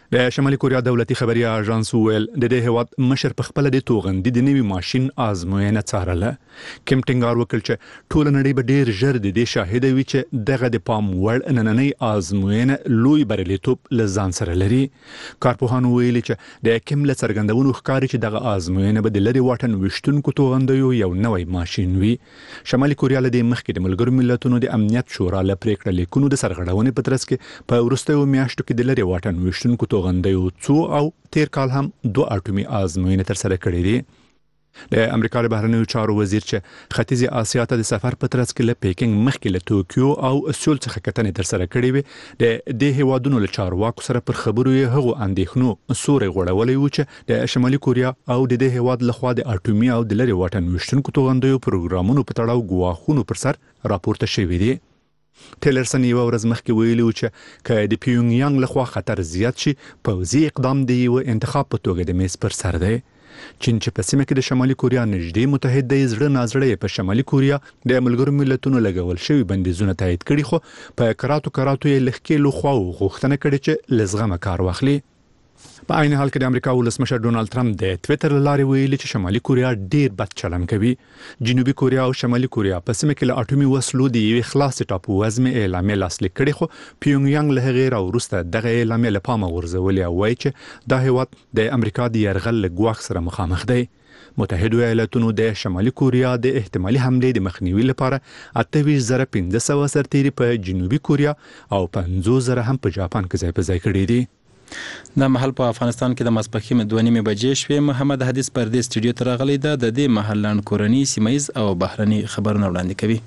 د شمالي کوریا دولتي خبري اژانس ویل د دې هیواد مشر په خپل د توغندي د نوي ماشين آزموینه څارله. کیم ټینګار وکړ چې ټول نړۍ به ډیر ژر د دې شاهد وي چې دغه د پام وړ نننۍ آزموینه لوی بریالیتوب لزان سره لري. کارپوهانو ویلي چې د کیم له څرګندونو ښکاري چې دغه آزموینه به د لري واټن وشتونکو توغندیو یو نوی ماشين وي. شمالي کوریا له دې مخکې د ملګرو ملتونو د امنیت شورا له پریکړه لیکونو د سرغړونې په ترڅ کې په وروستیو میاشتو کې د لري واټن وشتونکو توغندیو څو او تیر کال هم 2 اټومي آزموینې تر سره کړې دي. د امریکا د بهرنیو چارو وزیر چې ختیځ اسیا ته د سفر په ترڅ کې له پیکینګ مخکې له توکیو او سول څخه کتنې تر سره کړې وي د دې هیوادونو له چارواکو سره پر خبرو یې هغو اندېښنو سوري غوړولې و چې د شمالي کوریا او د دې هیواد لخوا د اټومي او د لري واټن وشتونکو توغندیو پروګرامونو په تړاو ګواښونو پر سر راپورته شوي دي. ټیلرسن یو ورځ مخکې ویلي و چې که د پیونګ یانګ لخوا خطر زیات شي پوځي اقدام دی یو انتخاب په توګه د میز پر سر دی. چین چې په سیمه کې د شمالي کوریا نږدې متحد دی زړه نازړه په شمالي کوریا د ملګرو ملتونو لګول شوی بندیزونه تایید کړي خو په کراتو یې لخکې لخوا غوښتنه کړې چې لزغمه کار واخلي. په عین حال کې د امریکا ولسمشر ډونالد ټرمپ د ټوئیټر لارې ویلي چې شمالي کوریا ډیر بد چلن کوي. جنوبي کوریا او شمالي کوریا په سیمه کې له اټومي وسلو د یوې خلاص ټاپو وزمه اعلامیه لاسلیک کړي خو پیونګ یانګ له غیر او وروسته دغه اعلامیه له پامه غورځولې او وایي چې دا هیواد د امریکا د یرغل له ګواښ سره مخامخ دی. متحده ایالاتونو د شمالي کوریا د احتمالي حملې د مخنیوي لپاره 28,500 سرتیري په جنوبي کوریا او 50,000 هم په جاپان کې ځای په ځای کړي دي. د محل په افغانستان کې د ماسپښین 2:30 بجې شوې. محمد حدیث پر دې سټډیو ته راغلی دی. د دې محلان کورنی سیمایز او بهرني خبرونه وړاندې کوي.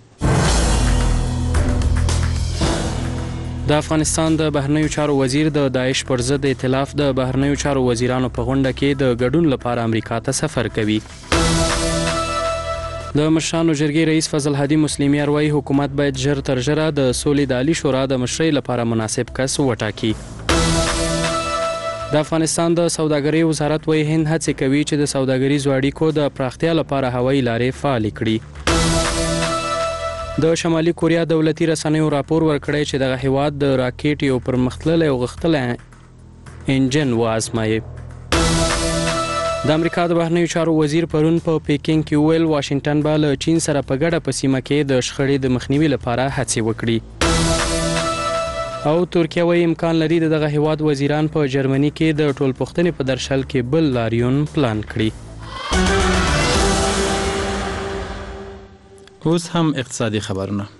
د افغانستان د بهرنیو چارو وزیر د داعش پر ضد ائتلاف د بهرنیو چارو وزیرانو په غونډه کې د ګډون لپاره امریکا ته سفر کوي. د مشرانو جرګې رئیس فضل هادي مسلمیار وايي حکومت باید ژر تر ژره د سولې د عالی شورا د مشرۍ لپاره مناسب کس وټاکي. د افغانستان د سوداګرۍ وزارت وايي هند هڅه کوي چې د سوداګریزو اړیکو د پراختیا لپاره هوایي لارې فعالې کړي. د شمالي کوریا دولتي رسنیو راپور ورکړی چې دغه هیواد د راکټ یو پرمختللی او غښتلی انجن وازمایي. د امریکا د بهرنیو چارو وزیر پرون په پیکینګ کې ویل واشنگټن به له چین سره په ګډه په سیمه کې د شخړې د مخنیوي لپاره هڅې وکړي. او ترکیه وايي امکان لري دغه هیواد وزیران په جرمني کې د ټولپوښتنې په درشل کې بل لاریون پلان کړي. اوس هم اقتصادي خبرونه.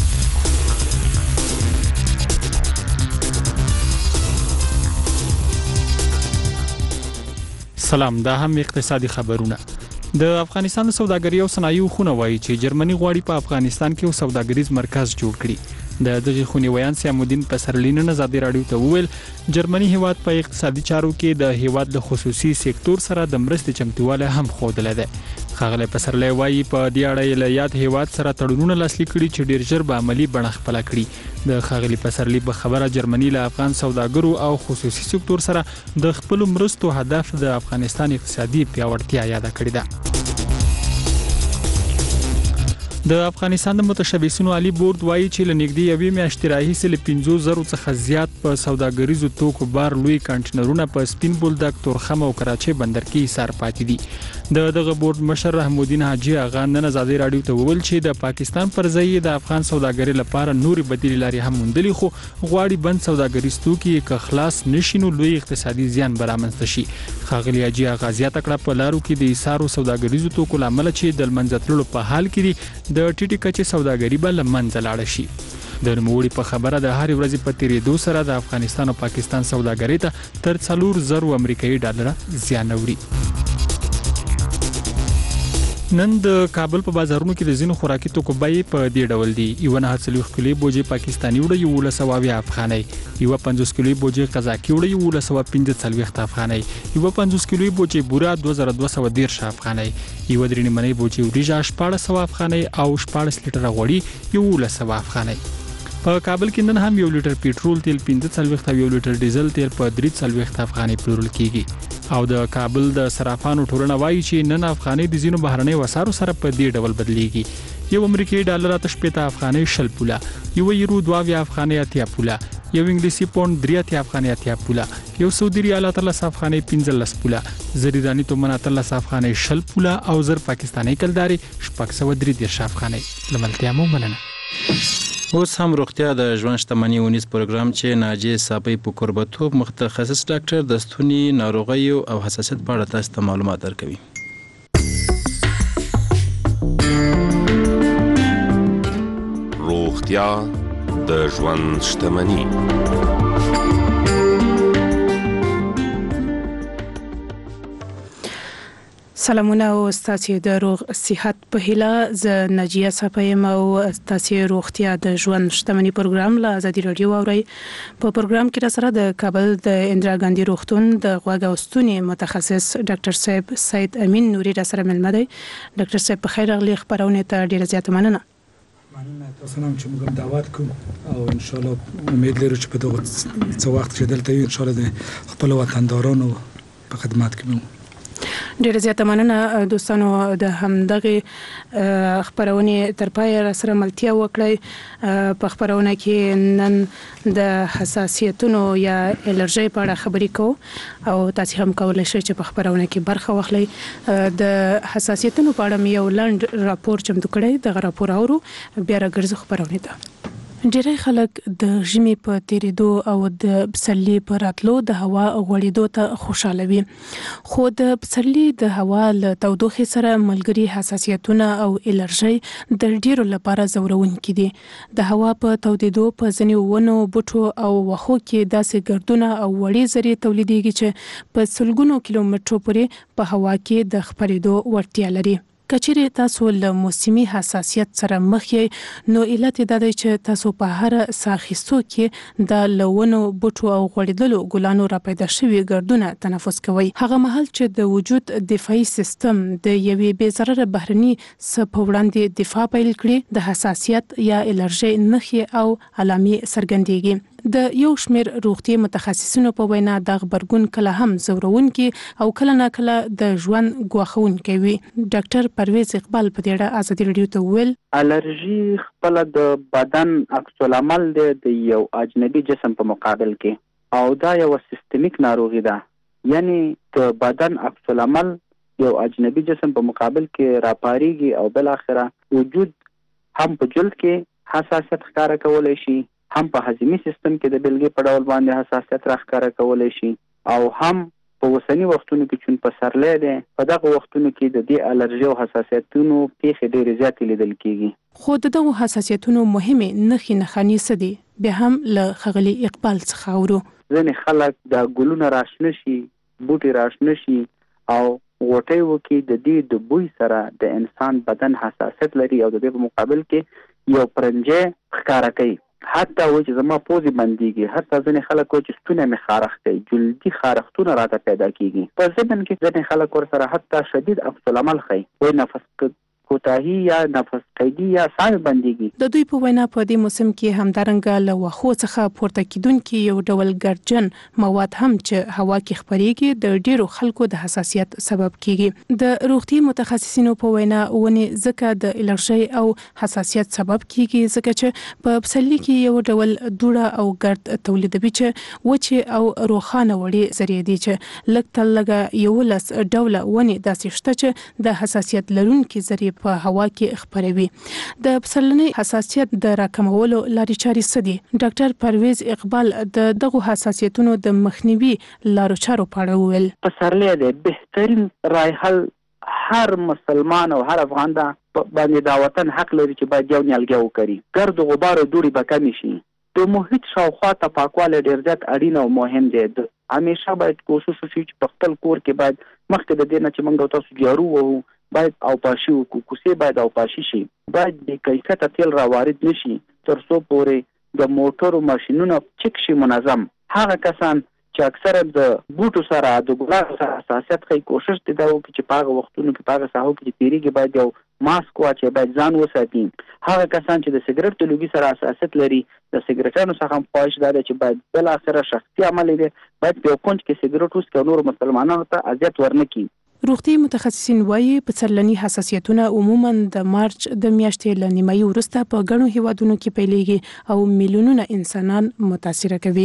سلام، دا هم اقتصادي خبرونه. د افغانستان سوداګري او صنایعو خونه وایي چې جرمني غواړي په افغانستان کې سوداګریز مرکز جوړ کړي. د دغه خونی ویان سیامودین پسرلین نه ازادي رادیو ته وویل جرمني هیواد په اقتصادي چارو کې د هیواد د خصوصي سکتور سره د مرستې چمتواله هم خوده ده. خغله پسرلی وایي په دې اړه له یاد هیواد سره تړونونه لاسلیک کړي چې ډیر ژر به عملی بڼه خپل کړي. د خغلی پسرلی په خبره جرمني له افغان سوداګرو او خصوصي سکتور سره د خپل مرستو هدف د افغانستان اقتصادي پیاوړتیا یاد کړی ده. د افغانستان د متشبثینو عالی بورډ وایي چې لنګدي یوې میاشتې راهیسې له 50,000 څخه زیات په سوداګریزو توکو بار لوی کانټینرونه په سپین بولدک، تورخم او کراچۍ بندر کې ایثار پاتې دي. دغه بورډ مشر رحمالدین حاجی اغا نن ازادي رادیو ته وویل چې د پاکستان پر ځای د افغان سوداګرۍ لپاره نوري بدیل لارې هم موندلې خو غواړي بند سوداګریز توکي که خلاص نشینو لوی اقتصادي زیان برامنځته شي. خاغلی حاجی اغا زیاته کړه په لارو کې د ایثارو سوداګریزو توکو لامل چې د منځتلو په حال کې د ټیټی کچې سوداګري به لمنځه لاړه شي. د نوموړي په خبره د هر ورځې په تیریدو سره د افغانستان او پاکستان سوداګرۍ ته تر 4,000 امریکایي ډالر زیان اوري. نن د کابل په بازارونو کې د زینو خوراکي توکو بیې په دې ډول دي. یو 9 کیلو بوجي پاکستاني وړي 120 افغانۍ، یو 50 کیلو بوجي قزاقي وړي 145 افغانۍ، یو 50 کیلو بوجي بورا 2210 افغانۍ، یو درې نیمه بوجي وریجه 1400 افغانۍ او 14 لیټر غوړي 1100 افغانۍ. په کابل کې نن هم 1 لیټر پېټرول تیل 45 او 1 لیټر ډیزل تیل په 43 افغانۍ پلورل کیږي. او د کابل د صرافانو ټولنه وایي چې نن افغانۍ د زینو بهرنۍ وسارو سره په دې ډول بدلیږي. یو امریکایي ډالر 80 افغانۍ 10 پوله، یو یورو 22 افغانۍ 80 پوله، یو انګلیسي پوند 3 افغاني اتیا پوله، یو سعودي ریال 13 افغاني 15 پوله، زر ایرانی تومان 13 افغاني 10 پوله او زر پاکستاني کلداري 603 افغاني. لملتیا مو مننه. اوس هم روغتیا د ژوند شتمنۍ ونیس پروګرام چې ناجیه صاحب په قربتوب متخصص ډاکټر د ستوني ناروغیو او حساسیت په اړه تاسو ته معلومات درکوي. روغتیا د ژوند شتمنۍ. سلامونه او ستاسو د روغ صحت په هیله ز ناجیه صاحب او ستاسو روغتیا د ژوند شتمنۍ پروګرام له آزادي رادیو اوري. په پروګرام کې را سره د کابل د اندرا ګاندی روغتون د غوږ او ستوني متخصص ډاکټر صاحب سید امین نوري را سره ملمه دی. ډاکټر صاحب په خیر راغلی، خبرونه ته ډیره زیاته مننه. تاسو نام چې موږ دعوت کوو او ان شاء الله امید لرو چې په دغه څه وخت چې دلته یو ان شاء الله د خپل وطندارانو په خدمت کې مو. ډیره زیاته مننه دوستانو د همدغه خبرونه تر پای را سره ملتیا وکړی. په خبرونه کې نن د حساسیتونو یا الرژي په اړه خبرې کوو او تاسو هم کولای شئ چې په خبرونه کې برخه واخلئ. د حساسیتونو په اړه یو لنډ راپور چمتو کړی، دغه راپور اورو بیا راګرځو خبرونه ته. ډیری خلک د ژمي په تیریدو او د پسرلي په راتلو د هوا غوړېدو ته خوشاله وي، خو د پسرلي د هوا له تودوخې سره ملګري حساسیتونه او الرژي د ډیرو لپاره ځورونکي دي. د هوا په تودېدو په ځینې ونو، بوټو او وښو کې داسې ګردونه او وړې ذرې تولیدېږي چې په سلګونو کیلومترو پورې په هوا کې د خپرېدو وړتیا لري. کچېرې تاسو له موسمي حساسیت سره مخ یې نو علت دا دی چې تاسو په هر ساه اخیستو کې د لونو، بوټو او غوړېدلو ګلانو را پیدا شوي ګردونه تنفس کوئ. هغه مهال چې د وجود دفاعي سیستم د یوې بې ضرره بهرني څه په وړاندې دفاع پیل کړي، د حساسیت یا الرژي نښې او علامې څرګندېږي. د یو شمېر روغتي متخصصینو په وینا د غبرګون کله هم زورونکي او کله نه کله د ژوند ګواښونکي وي. ډاکټر پرویز اقبال په دې اړه آزادي رادیو ته وویل الرژي خپل د بدن عکس العمل دی د یو اجنبي جسم په مقابل کې او دا یو سیستمیک ناروغي ده، یعنی د بدن عکس العمل یو اجنبي جسم په مقابل کې راپاریږي او بل اخره وجود هم په جلد کې حساسیت ښکاره کولای شي، هم په هضمي سیستم کې د بلګې په ډول باندې حساسیت راښکاره کولای شي او هم په اوسني وختونو کې چون پسرلی دی په دغه وختونو کې د دې الرژي او حساسیتونو پیښې ډېرې زیاتې لیدل کېږي. خو د دغو حساسیتونو مهمې نښې نښانې څه دي؟ بیا هم له ښاغلي اقبال څخه اورو. ځینې خلک د ګلونه راشنه شي، بوټي راشنه شي او غوټۍ وکړي، د دې د بوی سره د انسان بدن حساسیت لري او د دې په مقابل کې یو پرنجی ښکاره کوي. حتی و چې زما پوزې بندېږي، حتی ځینې خلک وایي چې ستونی مې خارښ کوي، جلدي خارښتونه راته پیدا کېږي. په ضمن کې ځینې خلک ورسره حتی شدید عکس العمل ښیي، وایي نفس کوتاهي یا نفس قیدي یا ساه بندېږي. د دوی په وینا په دې موسم کې همدارنګه له وښو څخه پورته کېدونکي یو ډول ګردجن مواد هم چې هوا کې خپرېږي د ډیرو خلکو د حساسیت سبب کېږي. د روغتي متخصصینو په وینا ونې ځکه د الرژي او حساسیت سبب کېږي ځکه چې په پسرلي کې یو ډول دوړه او ګرد تولیدوي چې وچې او روښانه وړې ذرې دي چې لږ تر لږه 11 ډوله ونې داسې شته چې د حساسیت لرونکي ذرې په هوا کې خپروي. د پسرلنۍ حساسیت د راکمولو لارې چارې څه دي؟ ډاکټر پرویز اقبال د دغو حساسیتونو د مخنیوي لارو چارو په اړه وویل. پسرلی د بهترین رای حل هر مسلمان او هر افغان دا باندې دا وطن حق لري چې باید یو نیالګی وکري. ګرد و غبار او دوړې به کمې شي. د محیط شاوخوا ته پاکوالی ډېر زیات اړین او مهم دی. همیشه باید کوشش وشي چې په خپل کور کې باید مخکې د دې نه چې موږ تاسو جارو وهو باید اوپاشي وکړو، کوڅې باید اوپاشي شي، باید بې کیفیته تیل راوارد نشي تر څو پورې د موټرو ماشینونه چک شي منظم. هغه کسان چې اکثره د بوټو سره د ګلانو سره حساسیت ښیي کوشش دې دا وکړي چې په هغه وختونو کې په هغه ساحو کې چې تېرېږي باید یو ماسک واچوي، باید ځان وساتي. هغه کسان چې د سګرټ د لوګي سره حساسیت لري د سګرټانو څخه هم خواهش دا دی چې باید بالاخره شخصي عمل دی باید په یو کونج کې سګرټ وڅکي او نورو مسلمانانو ته اذیت ورنه کړي. روغتي متخصصین وایي پسرلني حساسیتونه عموما د مارچ د میاشتې ل نیمایي وروسته په ګڼو هیوادونو کې پیلېږي او میلیونونه انسانان متاثر کوي.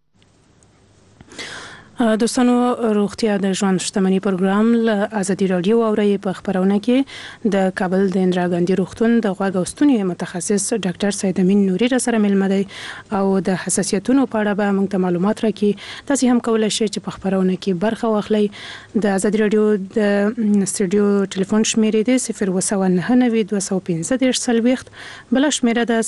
دوستانو روغتیا د ژوند شتمنۍ پروګرام له ازادي رادیو اوري په خبرونه کې د کابل د اندرا ګاندي روغتون د غوږ او ستوني متخصص ډاکټر سید امین نوري را سره ملمه دی او د حساسیتونو په اړه به موږ ته معلومات راکړي. تاسو هم کولای شئ چې په خبرونه کې برخه واخلئ. د ازادي رادیو د استودیو ټلیفون شمیرې دی 0299215 بل شمیره ده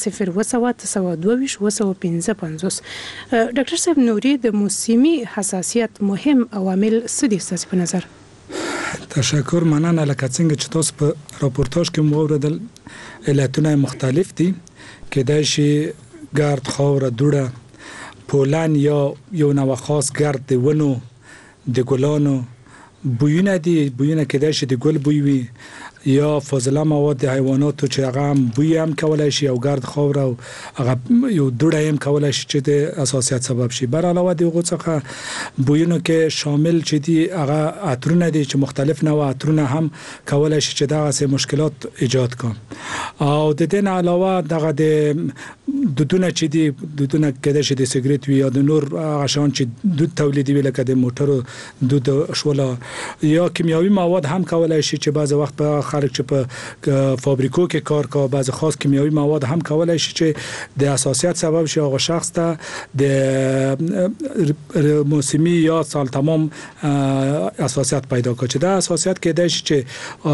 02922 ډاکټر صاحب نوري د موسمي حساسیت مهم عوامل څه دي ستاسو په نظر؟ تشکر، مننه. لکه څنګه چې تاسو په راپورتاژ کې مو اوریدل علتونه مختلف دي، کېدای شي ګرد، خاوره، دوړه، پولن یا یو نوع خاص ګرد د ونو د ګلانو بویونه دي. بویونه کېدای شي د ګل بوی وي یا فاضله مواد د حیواناتو چې هغه هم بوی هم کولای شي او ګرد، خاوره او هغه یو دوړه هم کولای شي چې د حساسیت سبب شي. بر علاوه د هغو څخه بویونو کې شامل چې دي هغه عطرونه دي چې مختلف نوع عطرونه هم کولای شي چې دغه مشکلات ایجاد کړي. او د دې نه علاوه دغه د دودونه چې دي، دودونه کېدای شي د سیګریټ وي یا د نور غشان چې دود تولیدوي لکه د موټرو دود شولا یا کیمیاوي مواد هم کولای شي چې بعض وخت په خلک چې په فابریکو کې کار کوي بعض خاص کیمیاوي مواد هم کولای شي چې د حساسیت سبب شي او شخص ته د موسمی یا سال تمام حساسیت پیدا کوي. چې دا حساسیت کېدای شي چې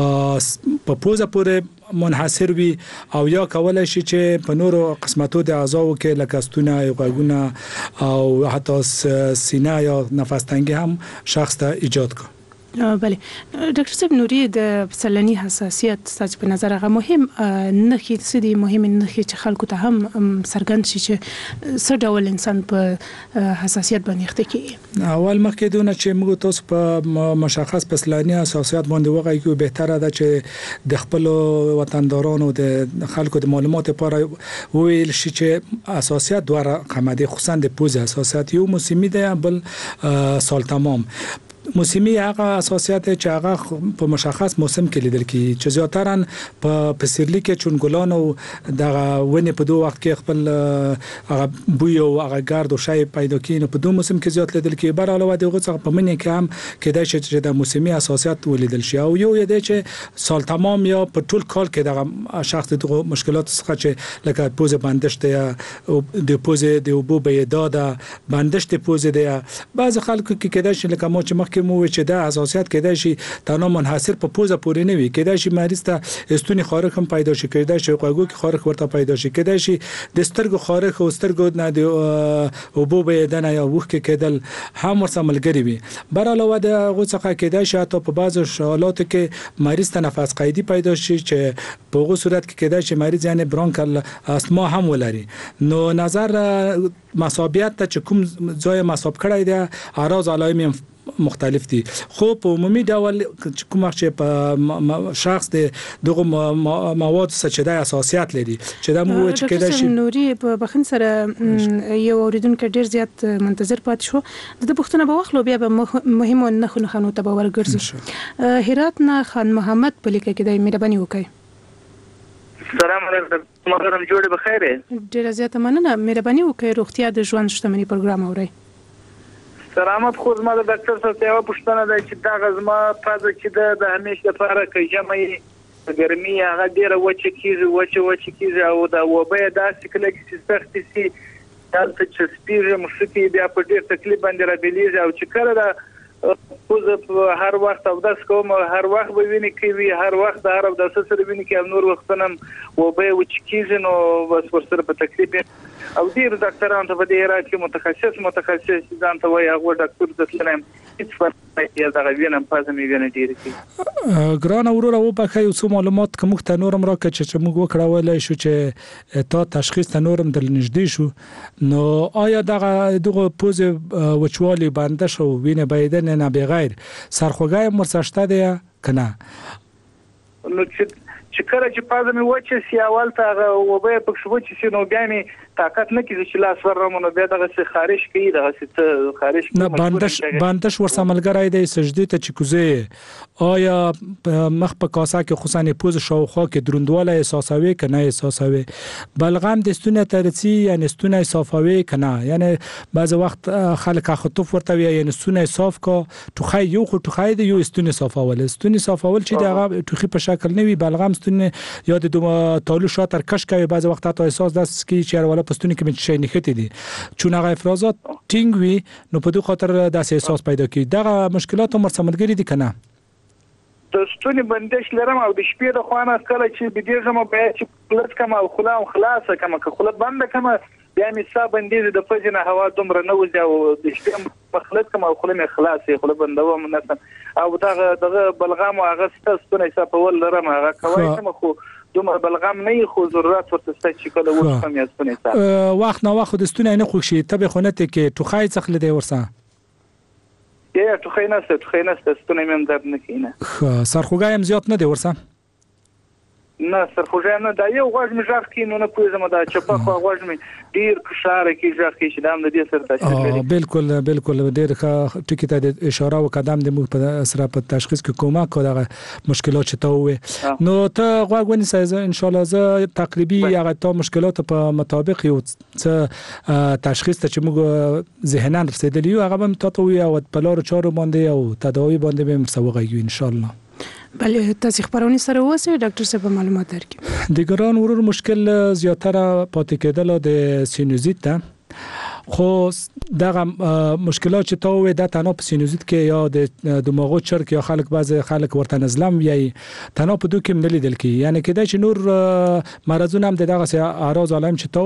په پوزه پورې منحصر وي او یا کولای شي چې په نورو قسمتو د اعضاو کې لکه ستونه، غوږونه او حتی سینه یا نفس تنګي هم شخص ته ایجاد کوي. بله ډاکټر صاحب نوري د پسرلني حساسیت ستاسو په نظر هغه مهم نښې څه دي، مهم نښې چې خلکو ته هم څرګند شي چې څه ډول انسان په حساسیت باندې اخته کیږي؟ اول مخکې دونه چې موږ تاسو په مشخص پسرلني حساسیت باندې وغږیږو، بهتره ده چې د خپل وطندارانو د خلکو د معلومات لپاره ویل شي چې حساسیت دوه رقمه دي، خصوصا د پوزې حساسیت یو موسمي دی بل سال تمام. موسمي هغه حساسیت چې هغه په مشخص موسم کې لیدل کیږي چې زیاتره په پسرلي کې چون ګلان او د ونې په دوه وخت کې خپل هغه بوی او هغه ګرد او شای پیدا کین په دوه موسم کې زیات لیدل کیږي. بر علاوه دغه څخه په منې کې هم کېدای شي چې د موسمي حساسیت ولیدل شي او یو دی چې سال تمام یا په ټول کال کې دغه شخص دغه مشکلات څخه چې لکه پوزه بندشت یا د پوزه د وبو بيداد بندشت پوزه دی. بعض خلکو کې کېدای شي لکه ما چې مخکې مو چې دا حساسیت کېدای شي تنها منحصر په پوزه پورې نه وي، کېدای شي مریض ته استونی خارق هم پیدا شي، کېدای شي غوږو کې خارق ورته پیدا شي، کېدای شي د سترګو خارق او سترګو نه د وبو بيدنه یا وښ کې کېدل هم ورسره ملګری وي. بر علاوه د هغه څخه کېدای شي حتی په بعضو حالاتو کې مریض ته نفس قیدی پیدا شي چې په هغه صورت کې کېدای شي مریض یعنی برونکل استما هم ولري. نو نظر مصابیت ته چې کوم ځای مصاب کړی دی اعراض علائم مختلف دي، خو په عمومي ډول کوم وخت چې په شخص دغه مواد څخه د حساسیت لري چې دا مو چې کېدای شي نوري په بخښن سره یو اوریدونکو ډیر زیات منتظر پات شو د پښتنه په وخت لو بیا به مهمه نه خنو ته باور ګرځي. هرات نه خان محمد په لیکه کې د مهرباني وکړي. السلام علیکم، محترم جوړ بخیر. ډیر زیات مننه، مهرباني وکړئ روغتیا د ژوند شتمنۍ پروګرام اورئ. سلامت خو زما د ډاکټر صاحب یو پوښتنه ده چې دا غزما پازه چې د همیش لپاره کې جمعي ګرمي هغه ډیره وچه کیږي او دا وبه داسې کله چې سخت سي دلته چې سپیږه مشکې بیا په ډیر تکلیف باندې را بلیږي او چې کله دا خو هر وخت او داس کوم هر وخت به ویني کوي هر وخت هر د سره ویني کوي نور وختونه وبه وچ کیږي نو بس ورسره په تکلیف او ډیر ډاکټرانو ته په دې راځي کې متخصص ځان ته وایي هغه ډاکټر د سلام هیڅ فرق نه دا غوینم پازه میګنه ډیر کی ګران اورور او په خای اوسو معلومات کوم ته نورم راکړي چې موږ وکړه ولای شو چې تا تشخیص ته نورم دل نږدې شو نو آیا دغه پوز وچوالي بنده شو وینه بيدن نه بغیر سرخوګای مرسشته دی کنه نو چې کله چې پازه می وچه سی اول ته وبې په شوبه چې نو بیا می طاقت نه کیږي چې لاس ورمنو بیا دغه څه خارج کوي دغه څه خارج نه باندش ورسملګرای دی سجدي ته چې کوزه آیا مخ په کاسه کې خصوصا پوز شاوخوا کې دروندواله احساسوي کنه احساسوي بلغم د ستونه ترڅی یعنی ستونه صافوي کنه یعنی بعض وخت خلک خطوف ورته وي یعنی ستونه صاف کا ټوخی یو خو ټوخی د یو ستونه صافول چې دغه ټوخی په شکل نه وي بلغم ستونه یا د تالو شاتر کش کوي بعض وخت ته احساس داس کی چې ولا پستونه کې شي نختی دي چون هغه افرازات ټینګ وي نو په دوه خاطر د احساس پیدا کی دغه مشکلات هم سمدګری دي کنه د ستوني بندش لرم او د شپې د خوانه کله چې بدیږم بیا چې پلس کما او خلام خلاصه کما که خلت بنده کما بیا می صاحب اندیز د فجنه هوا دومره نه وځي او د شپې مخلت کما او خلم خلاصه خلت بنده و منسن او دغه بلغم او هغه ستونه صفول لرم هغه کوي کما خو دومره بلغم نه خو ضرورت ورته چې کله وښم یا ستونه صاحب وخت نو وخت د ستونه نه خوشي تبه خونته کې ټوخای څخه لدی ورسه یا ټوخی نسته ستونه مې هم درد نه کینه سرخوږی هم زیات نه دی ورسه نه سرخوږی نه دا یو غوږ مې ژغ کی نو نه پوهېږم دا چپه خوا غوږ مې ډیر فشار کې ژغ کی چې دا هم د دې سره تاثیر لري بالکل ډیر ښه ټکی ته د اشاره وکړم د موږ په سره په تشخیص کې کومک کوي مشکلات چې ته نو ته غوږ ونیسه ان شاء الله زه تقریبي هغه ته مشکلات په مطابق یو څه تشخیص ته چې موږ ذهناً رسیدلی یو هغه هم تاسو او په لار چارو باندې او تداوی باندې به مسوغه ان شاء الله بله تاسو خبرونه سره واسه ډاکټر صاحب معلومات درکې د ګران ورور مشکل زیاتره پاتې کېدل د سینوزیت ته خو دغه مشکلات چې تاوې د تنه په سینوزیت کې یا د دماغو چرک یا بعض خلک ورته نزلم یا تنه په دوه کې ملي دل کی یعنی کېدای چې نور مرزونه هم دغه اعراض عالم چې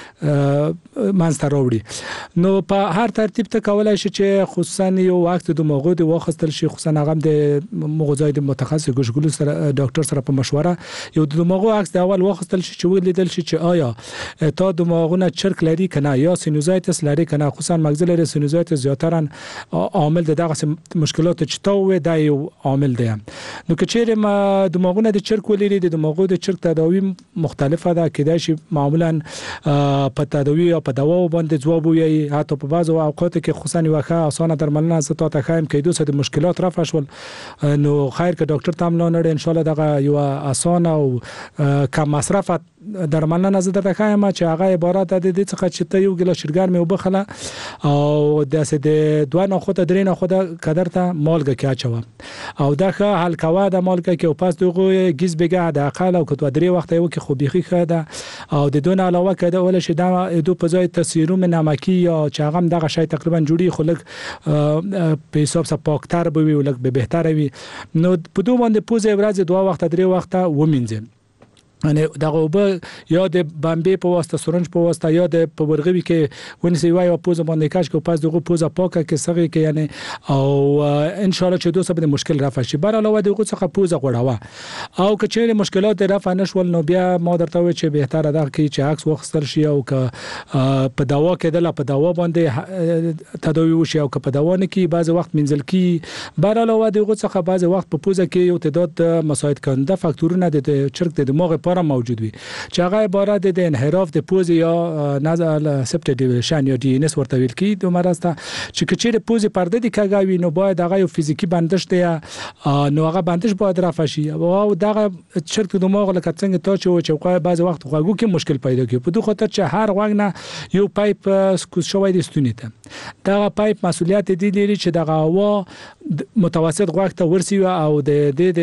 تاوې منځته راوړي نو په هر ترتیب ته کولای شي چې خصوصا یو وخت د دماغو د واخستل شي خصوصا هغه د مغزای د متخصص ګوشګلو سره ډاکټر سره په مشوره یو د دماغو عکس د اول واخستل شي چې ولیدل شي چې آیا تا دماغونه چرک لري کنه یا سینوزایتس لري کنه خصوصا ماکسیلری سینوزایتس زیاتره عامل دغه مشکلات چې تاوې دا یو عامل دی نو که چیرې ما دماغونه د چرک ولري د دماغو د چرک تداوی مختلفه ده کېدای شي معمولا په تداوی او په دوا باندې ځواب وي حتی په بعضو اوقات کې خصوصا واخه اسانه درملنه ستاسو ته خایم کې دوه د مشکلات رفع شول نو خیر که ډاکټر تام لونر ان شاء الله دغه یو اسانه او کم مصرف درملنه زده ده خایم چې هغه عبارت ده د څه چې ته یو ګلاس شرګر مې وبخله او د دوه نه خو ته درې نه خو د قدر ته مالګه کې اچو او دا حل کوا د مالګه کې او پاس دغه گیز بګه د اقل او کته درې وخت یو کې خو بيخي خده او د دون علاوه کده ول شي دا دو په ځای تسیروم نمکی یا چې هغه دغه شی تقریبا جوړي خلک په حساب سره پاکتر به وي ولک به بهتر وي نو په دوه باندې پوزه ورځ دوه وخت درې وخت ومنځم ان دغه وب یا د بمبې په واسطه سرنج په واسطه یا د پورغوي کې ونسي وای او پوزه باندې کاش کو پاس دغه پوزه پاکه کې سغي کې یعنی او ان شاء الله چې دوه سبب مشکل رافع شي بر علاوه دغه څخه پوزه غړاوه او که چیرې مشکلات رافع نشول نو بیا ما درته وای چې بهتره ده چې عکس وخستل شي او که په دوا کې د په دوا باندې تداوی وشي او که په دوا نه کې بعض وخت منزل کې بر علاوه دغه څخه بعض وخت په پوزه کې یو تعداد مساعد کنده فاکتورونه د چرک د دماغ لپاره موجود وي چې هغه عبارت د انحراف د پوز یا نزل سپټ ډیویشن یا ډي ان اس ورته ویل کی د مرسته چې کچېره پوز پرده د کاګاوي نو باید هغه یو فزیکی بندش دی نو هغه بندش باید رافع شي او دغه چرک د دماغ لکه څنګه تا چې بعض وخت غوږو کې مشکل پیدا کوي په دوه خاطر چې هر غوږ نه یو پایپ سکوس شوی د ستونی ته دغه پایپ مسؤلیت دی لري چې دغه هوا متوسط غوږ ته ورسي او د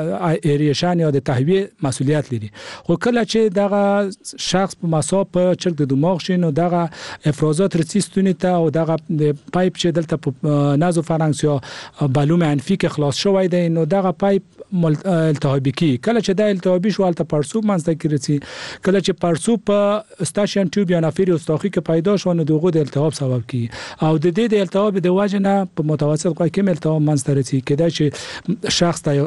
ایریشن یا د تهویه مسؤلیت لري خو کله چې دغه شخص په مساف په چرک د دماغ شي نو دغه افرازات رسیستونی ته او دغه پایپ چې دلته په نازو فرانکس یا بالوم انفی کې خلاص شوی دی نو دغه پایپ التهابي کی کله چې د التهابي شو الته پرسوب منځته کې رسي کله چې پرسوب په استاشن ټیوب یا نافیر استاخی کې پیدا شو نو دغه د التهاب سبب کی او د دې د التهاب د وجه نه په متوسط غوږ کې التهاب منځته رسي کېدای چې شخص ته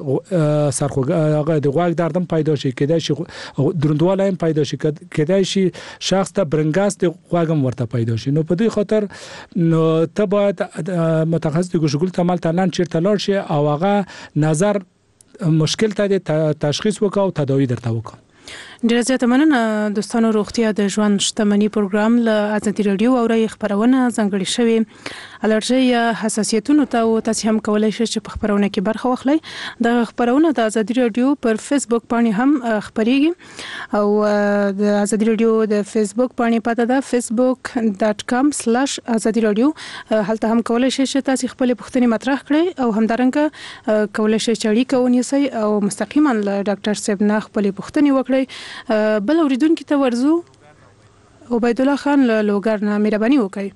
سرخوږ د غوږ دردم پیدا شي کېدای شي دروندواله هم پیدا شي کېدای شي شخص ته برنګاس د غوږم ورته پیدا شي نو په دې خاطر نو ته باید متخصص ګوشګل ته مال تلان چیرته لاړ شي او هغه نظر مشکل ته د تشخیص وکاو تداوی درته وکاو ډیره زیاته مننه دوستانو. روغتیا د ژوند شتمنۍ پروګرام له ازادي رادیو او رای خبرونه ځانګړي شوی الرجی یا حساسیتونو ته او تاسو هم کولای شئ چې په خبرونه کې برخه واخلئ. د خبرونه د ازادي رادیو پر فیسبوک باندې هم خبريږي او د ازادي رادیو د فیسبوک باندې پته ده facebook.com/azadi radio. هلته هم کولای شئ چې تاسو خپل پوښتنې مطرح کړئ او همدارنګه کولای شئ چې اړیکه ونیسئ او مستقیما له ډاکټر صاحب نه خپل پوښتنې وکړئ. بل اوریدونکو ته ورزو عبید الله خان له لوګر نه مهرباني وکړئ.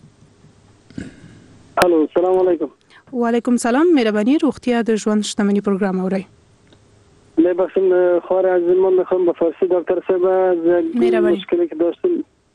الو السلام علیکم. وعلیکم السلام. مهرباني روغتیا د ژوند شتمنۍ پروګرام اورئ. له بخښم خور عزیزمن میخوام به فارسی دکتر صاحب مشکلی که داشتیم.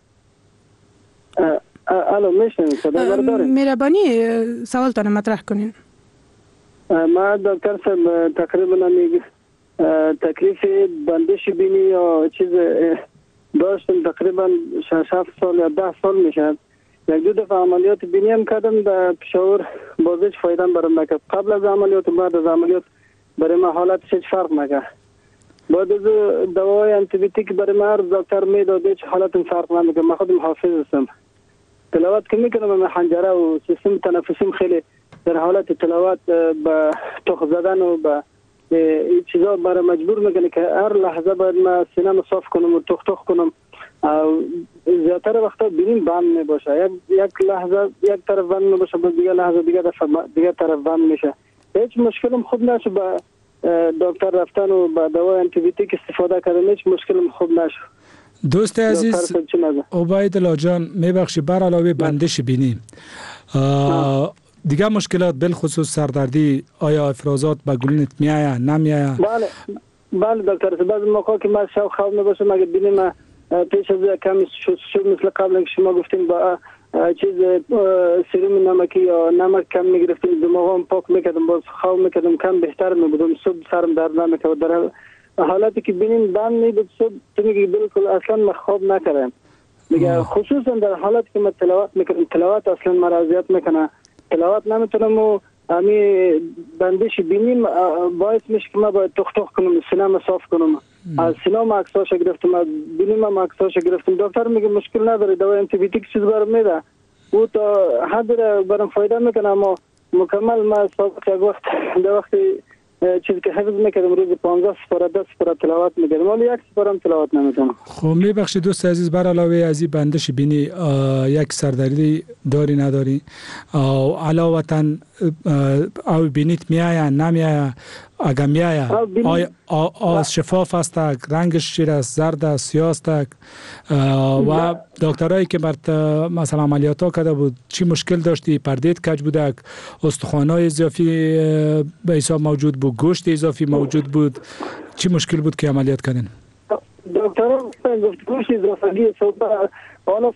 الو میشنوید صدا برداره؟ مهرباني سوالتان مطرح کنین. ما دکتر صاحب تقریبا تکلیف بندش بینی یا چیز داشتم تقریبا 6-7 سال یا 10 سال میشه. یک دو دفعه عملیات بینی هم کردم در پشاور بازش فایده برام نکرد. قبل از عملیات و بعد از عملیات برای ما حالت هیچ فرق نکرد. بعد از دوای آنتیبیوتیک برای ما دکتر میداد هیچ حالت فرق نمیکنه. من خودم حافظ هستم. تلاوت که میکنم من حنجره و سیستم تنفسیم خیلی در حالت تلاوت با تخ زدن و با این چیزا برای مجبور میکنه که هر لحظه باید من سینه‌مو صاف کنم و تخ کنم. زیادتر وقتا بینیم بند میباشه. یک لحظه یک طرف بند میباشه بعد دیگه لحظه دیگه طرف بند میشه. هیچ مشکلم خوب نشه با دکتر رفتن و با دوای آنتیبیوتیک استفاده کردن هیچ مشکلم خوب نشه. دوست عزیز عبید الله جان میبخشی بر علاوه بندش بینی دیگه مشکلات بالخصوص سردردی آیا افرازات به گلونت میآید نمیآید؟ بله دکتر بعضی موقع که من شب خواب نباشه مگه بینیم پیش از کم شد مثل قبل که شما گفتیم با چیز سرم نمکی یا نمک کم میگرفتیم دماغم پاک میکردم باز خواب میکردم کم بهتر میبودم صبح سرم درد نمیکرد. در حالتی که بینیم بند میبود صبح تو میگی بالکل اصلا من خواب نکردم دیگه. خصوصا در حالتی که من تلاوت میکنم تلاوت اصلا مرا اذیت میکنه. تلاوت نمیتونم و امی بندش بینیم باعث میشه که من باید تخ کنم سینه‌مو صاف کنم. از سینه‌م عکساش گرفتم از بینیم عکساش گرفتم. دکتر میگه مشکل نداره دوای آنتیبیوتیک چیز برام میده او تا حد برام فایده میکنه اما مکمل ما سابق وقتی چیزی که حفظ میکردم روز 15 سپاره 10 سپاره تلاوت میکردم ولی یک سپاره هم تلاوت نمیکنم. خب میبخشید دوست عزیز بر علاوه از این بندش بینی یک سردردی داری نداری او علاوه او بینیت میآید نمیآید اگر میآید آیا شفاف است رنگش چی است زرد است سیاه است و دکترایی که بر مثلا عملیات ها کرده بود چی مشکل داشتی؟ پردیت کج بوده استخوان‌های اضافی به حساب موجود بود گوشت اضافی موجود بود چی مشکل بود که عملیات کردین؟ دکتران گفت گوشت اضافی صبح حالا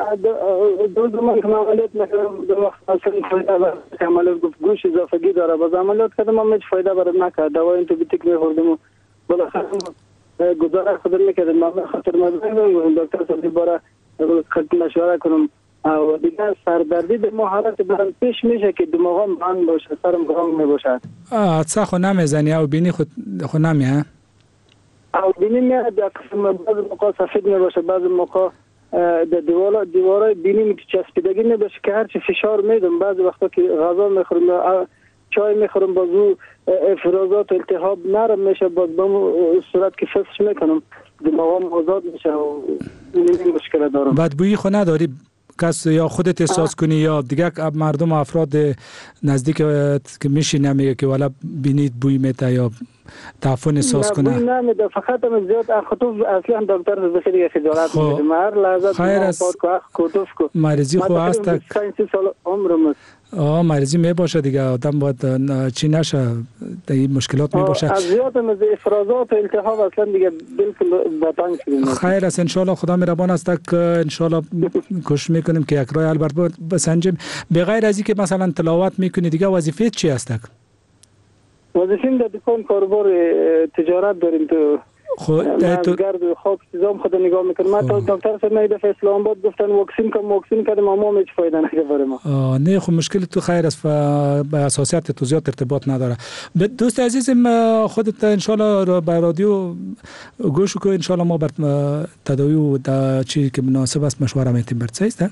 دو زمان که عملیات نکردم دو وقت اصلا فایده عملیات گفت گوشت اضافی داره باز عملیات کردم هم هیچ فایده برام نکرد. دوای آنتیبیوتیک می‌خوردم و بالاخره گزارش خودم می‌کردم من خاطر مزاحم دکتر صاحب باره خدمت مشوره کنم و دیگه سردردی به حالت برام پیش میشه که دماغم بند باشه سرم گرم میباشه. عطسه خو نمیزنی او بینی خود نمیه؟ او بینی میاد بعضی موقع سفید میباشه بعضی موقع دیوارای بینی چسبیدگی میباشه که هرچی فشار میدم بعضی وقتا که غذا میخورم چای میخورم بازو افرازات التهاب نرم میشه باز به صورت که فسش میکنم دماغم آزاد میشه و این مشکل دارم. بدبویی خو نداری کس یا خودت احساس کنی یا دیگه مردم افراد نزدیک که میشینه میگه که والا بینید بوی میته یا تعفن احساس کنه؟ نه بوی نمیده فقط هم زیاد خطوف اصلا دکتر بخیری خجالت میده هر لحظه خیر است مریضی خو هست 35 سال عمرم است. مریضی می باشه دیگه آدم باید چی نشه این مشکلات می باشه از زیاد از افرازات التهاب اصلا دیگه بالکل بتنگ شدیم. خیر است ان شاء الله خدا مهربان است که ان شاء الله کوشش میکنیم که یک راه حل بسنجیم. به غیر از اینکه مثلا تلاوت میکنی دیگه وظیفه چی است؟ وظیفه در دکان کاروبار تجارت داریم تو گرد خواب چیزام خود نگاه میکنم. من تا دکتر صاحب میاد اسلام آباد گفتن واکسین کردم اما هیچ فایده نکرد ما. نه خب مشکل تو خیر است به اساسیات تو زیاد ارتباط نداره. دوست عزیزم خودت ان شاء الله به رادیو گوش کو، ان شاء الله ما بر تداوی و چیزی که مناسب است مشوره میتیم برسید.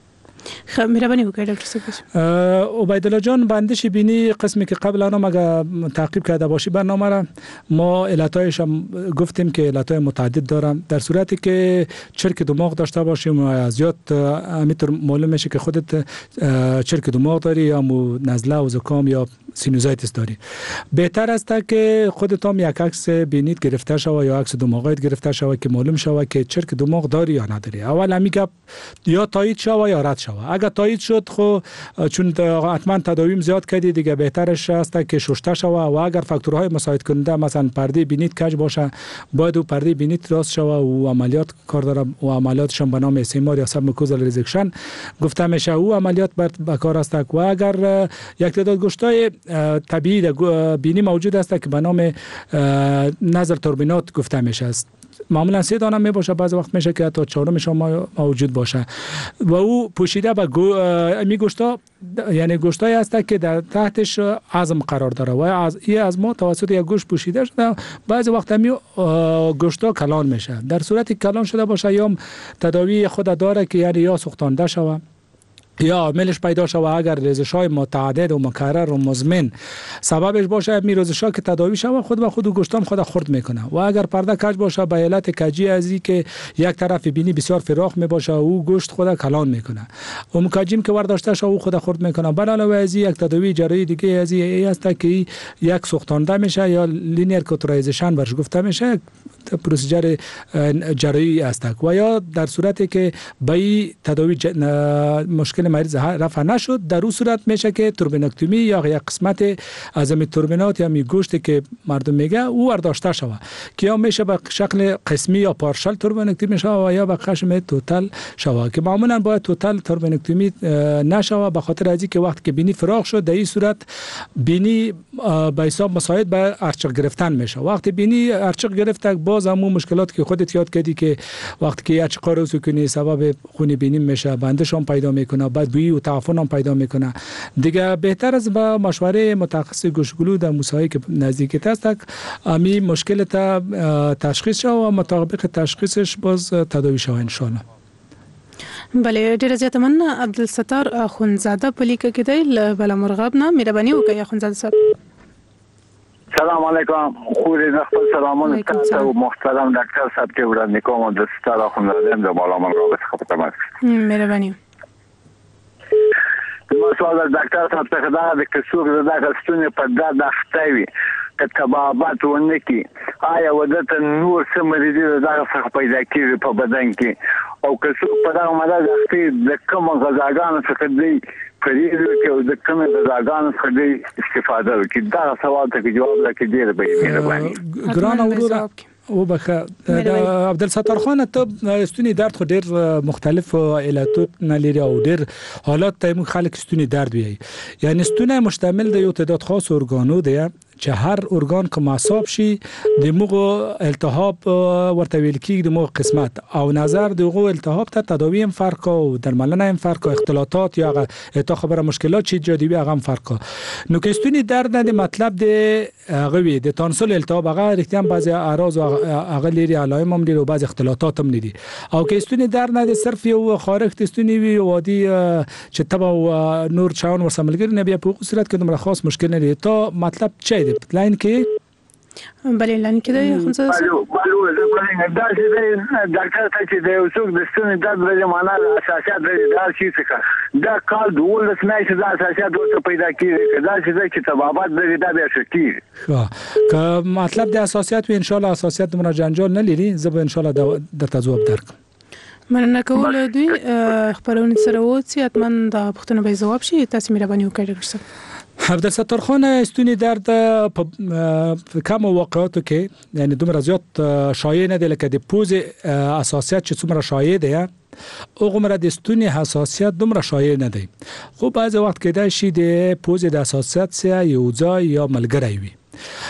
خب مهربانی وکړئ ډاکټر صاحب. عبیدالله جان بندش بینی قسمی که قبل آن مگه تعقیب کرده باشی برنامه را ما علتایش هم گفتیم که علتای متعدد دارم. در صورتی که چرک دماغ داشته باشیم و زیاد همینطور معلوم میشه که خودت چرک دماغ داری یا نزله و زکام یا سینوزایتس داری، بهتر است که خودت هم یک عکس بینیت گرفته شوه یا عکس دماغت گرفته شوه که معلوم شوه که چرک دماغ داری یا نداری. اول همی گپ یا تایید شوه یا رد شوه. اگر تایید شد خب چون حتما تداویم زیاد کردی دیگه بهترش است که ششته شوه و اگر فاکتورهای مساعد کننده مثلا پرده بینیت کج باشه باید او پرده بینیت راست شوه و عملیات کار داره و عملیاتش به نام اسیمار یا سبموکوزال ریزکشن گفته میشه. او عملیات به کار است و اگر یک تعداد گوشتای طبیعی بینی موجود است که به نام نظر توربینات گفته میشه است. معمولا 3 دانه می باشه، بعضی وقت میشه که حتی 4 شما موجود باشه و او پوشیده به می گوشتا، یعنی گوشتایی هست که در تحتش عظم قرار داره و این عظم توسط یک گوشت پوشیده شده. بعضی وقت می گوشتا کلان میشه. در صورتی کلان شده باشه یا تداوی خود داره که یعنی یا سوختانده شوه یا عاملش پیدا شوه اگر ریزش‌های متعدد و مکرر و مزمن سببش باشه میروزش‌ها که تداوی شوه خود به خود گوشتام خود خرد میکنه. و اگر پرده کج باشه به علت کجی ازی که یک طرف بینی بسیار فراخ می باشه او گوشت خود کلان میکنه. و مکاجیم که ورداشته شو او خود خرد میکنه. بر علاوه از یک تداوی جراحی دیگه ازی است که یک سوختانده میشه یا لینیر کوترایزیشن برش گفته میشه، پروسیجر جراحی است. و یا در صورتی که به تداوی مشکل مریض رفع نشد در اون صورت میشه که توربینکتومی یا یک قسمت از می توربینات یا می گوشت که مردم میگه او برداشته شوه که یا میشه به شکل قسمی یا پارشل توربینکتومی شوه یا به قسم توتال شوه که معمولا باید توتال توربینکتومی نشوه به خاطر ازی که وقتی که بینی فراخ شد در این صورت بینی به حساب مساعد به ارچق گرفتن میشه. وقتی بینی ارچق گرفت باز همون مشکلات که خودت یاد کردی که وقتی که ارچق رو سکنی سبب خون بینی میشه، بندش هم پیدا میکنه، بعد بوی و تعفن هم پیدا میکنه. دیگه بهتر از با مشوره متخصص گوشگلو در موسایی که نزدیکت است امی مشکل تا تشخیص شو و مطابق تشخیصش باز تداوی شو ان شاء الله. بله ډیر زیات من عبدالستار اخونزاده پلیکه کې دی بل مرغاب نه مهرباني وکړئ اخونزاده صاحب. سلام علیکم. خود خپل سلامونه تاسو او محترم ډاکټر صاحب ته وړاندې کوم د ستاره اخونزاده د بالا مرغاب څخه تماس. مهرباني. ما سوال ډاکټر صاحب ته دا د کڅوګ د غستونه په دغه اختوي کتابات ونکي آیا ودته نور څه مریضي دغه څخه پیدا کیږي په بدن کې او کڅوګ په دغه مدار د کوم غذاګانو څخه دی فریضه کې د کوم غذاګانو څخه دی استفاده وکړي. دا سوال ته جواب راکړي ډیر به مهرباني. ګران اورور او بخه عبدالستار خان ته استونی درد خو ډیر مختلف علتات نه لري او ډیر حالات ته خلک استونی درد وي. یعنی استونه مشتمل د یو تعداد خاص ارګانو دی چې هر ارګان که معصاب شي د موغو التهاب ورته ویل کیږي د موغو قسمت او نظر دغه التهاب ته تداوی هم فرق او درملنه هم فرق او اختلاطات یا تا خبره مشکلات چی جدی هغه هم فرق. نو که استونی درد نه مطلب د هغه وی د تانسول التهاب هغه رښتیا بعضی اعراض هغه لري علائم هم لري او بعضی اختلاطات هم لري. او که استونی درد نه صرف یو خارق استونی وی وادي چې تبع نور چاون ورسملګر نه بیا په صورت کې دومره خاص مشکل نه لري. تا مطلب چی لاین کې بلې لاین کې دی خنځه دا چې ډاکټر ته چې د اوسوک د ستوني درد لري معنا اساسات لري دا شي څه دا کال ډول سمای چې دا اساسات ورته پیدا کیږي دا چې تبابات لري دا بیا شکی که مطلب د اساسات و ان شاء الله اساسات مرا جنجال نه لري زه به ان شاء الله د تجواب درک مننه کول دوی خبرونه سره وڅي اتمن د پښتنو به جواب شي تاسو مهرباني وکړئ. عبدالستار خان استونی درد په کم واقعاتو کې یعنی دومره زیات شایع نه دی لکه د پوز اساسیت چې څومره شایع دی اوغمره د استونی حساسیت دومره شایع نه دی. خو بعضی وخت کې دا شي د پوز د اساسیت سره یو ځای یا ملګری وي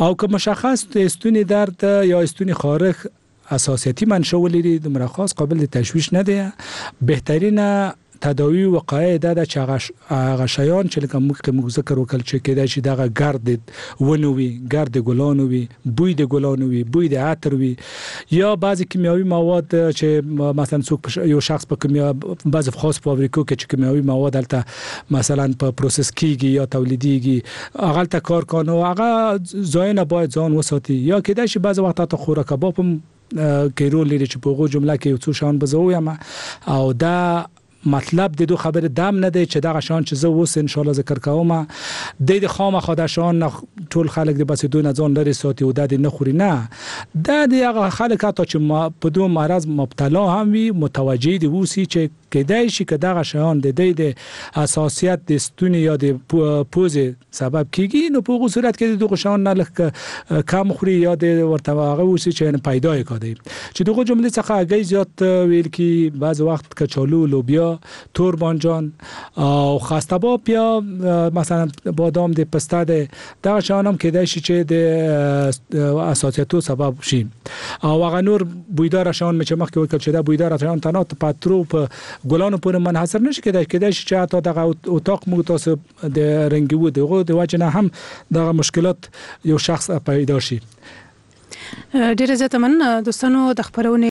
او که مشخص استونی درد یا استونی خارخ اساسیتی منشأ ولري د مرخص قابل تشویش نه دی. بهترین تداوی وقایع ده چې هغه شیان چې لکه موږ ذکر وکړ چې کېدای شي دغه ګرد ونوي، ګرد ګلانو وي، بوی د ګلانو وي، بوی د عطر وي، یا بعضی کیمیاوي مواد چې مثلا څوک یو شخص په بعضی خاص فابریکو کې چې کیمیاوي مواد البته مثلا په پروسس کیږي یا تولیدیږي هغه ته کار کوي، هغه ځایونه باید ځان وساتي. یا کېدای شي بعضی وختات خوراک کباب کې رول لري چې په هغه جمله کې یو څه شان بزویم او دا مطلب د دو خبر دم نه دی چې دغه شان چې زه اوس ان شاء الله ذکر کوم د خامہ خداشان ټول خلک د بس دوه ځان لري ساتي او د نه خوري، نه د هغه خلک ته چې په دوه مرض مبتلا هم وي متوجي دي وسی چې کېدای شي که دغه شان د اساسیت د ستونی یا د پوز سبب کیږي، نو په هغه صورت کې دغه شان نه لکه کم خوري یا د ورته هغه وسی چې پیدا کړي چې دغه جمله څخه هغه زیات ویل کی بعض وخت کچالو، لوبیا، تور بانجان او خسته‌باب یا مثلا بادام د پسته دغه شان هم کېدای شي چې د اساسیتو سبب شي. او هغه نور بویدار شان چې مخکې وکړ چې دا بویدار شان تنات پاترو په ګلانو پورې منحصر نشي کېدای شي چې حتی دغه اتاق موږ تاسو د رنګي دغه د وجه نه هم دغه مشکلات یو شخص پیدا شي. ډیره زیاته من دوستانو د خبرونه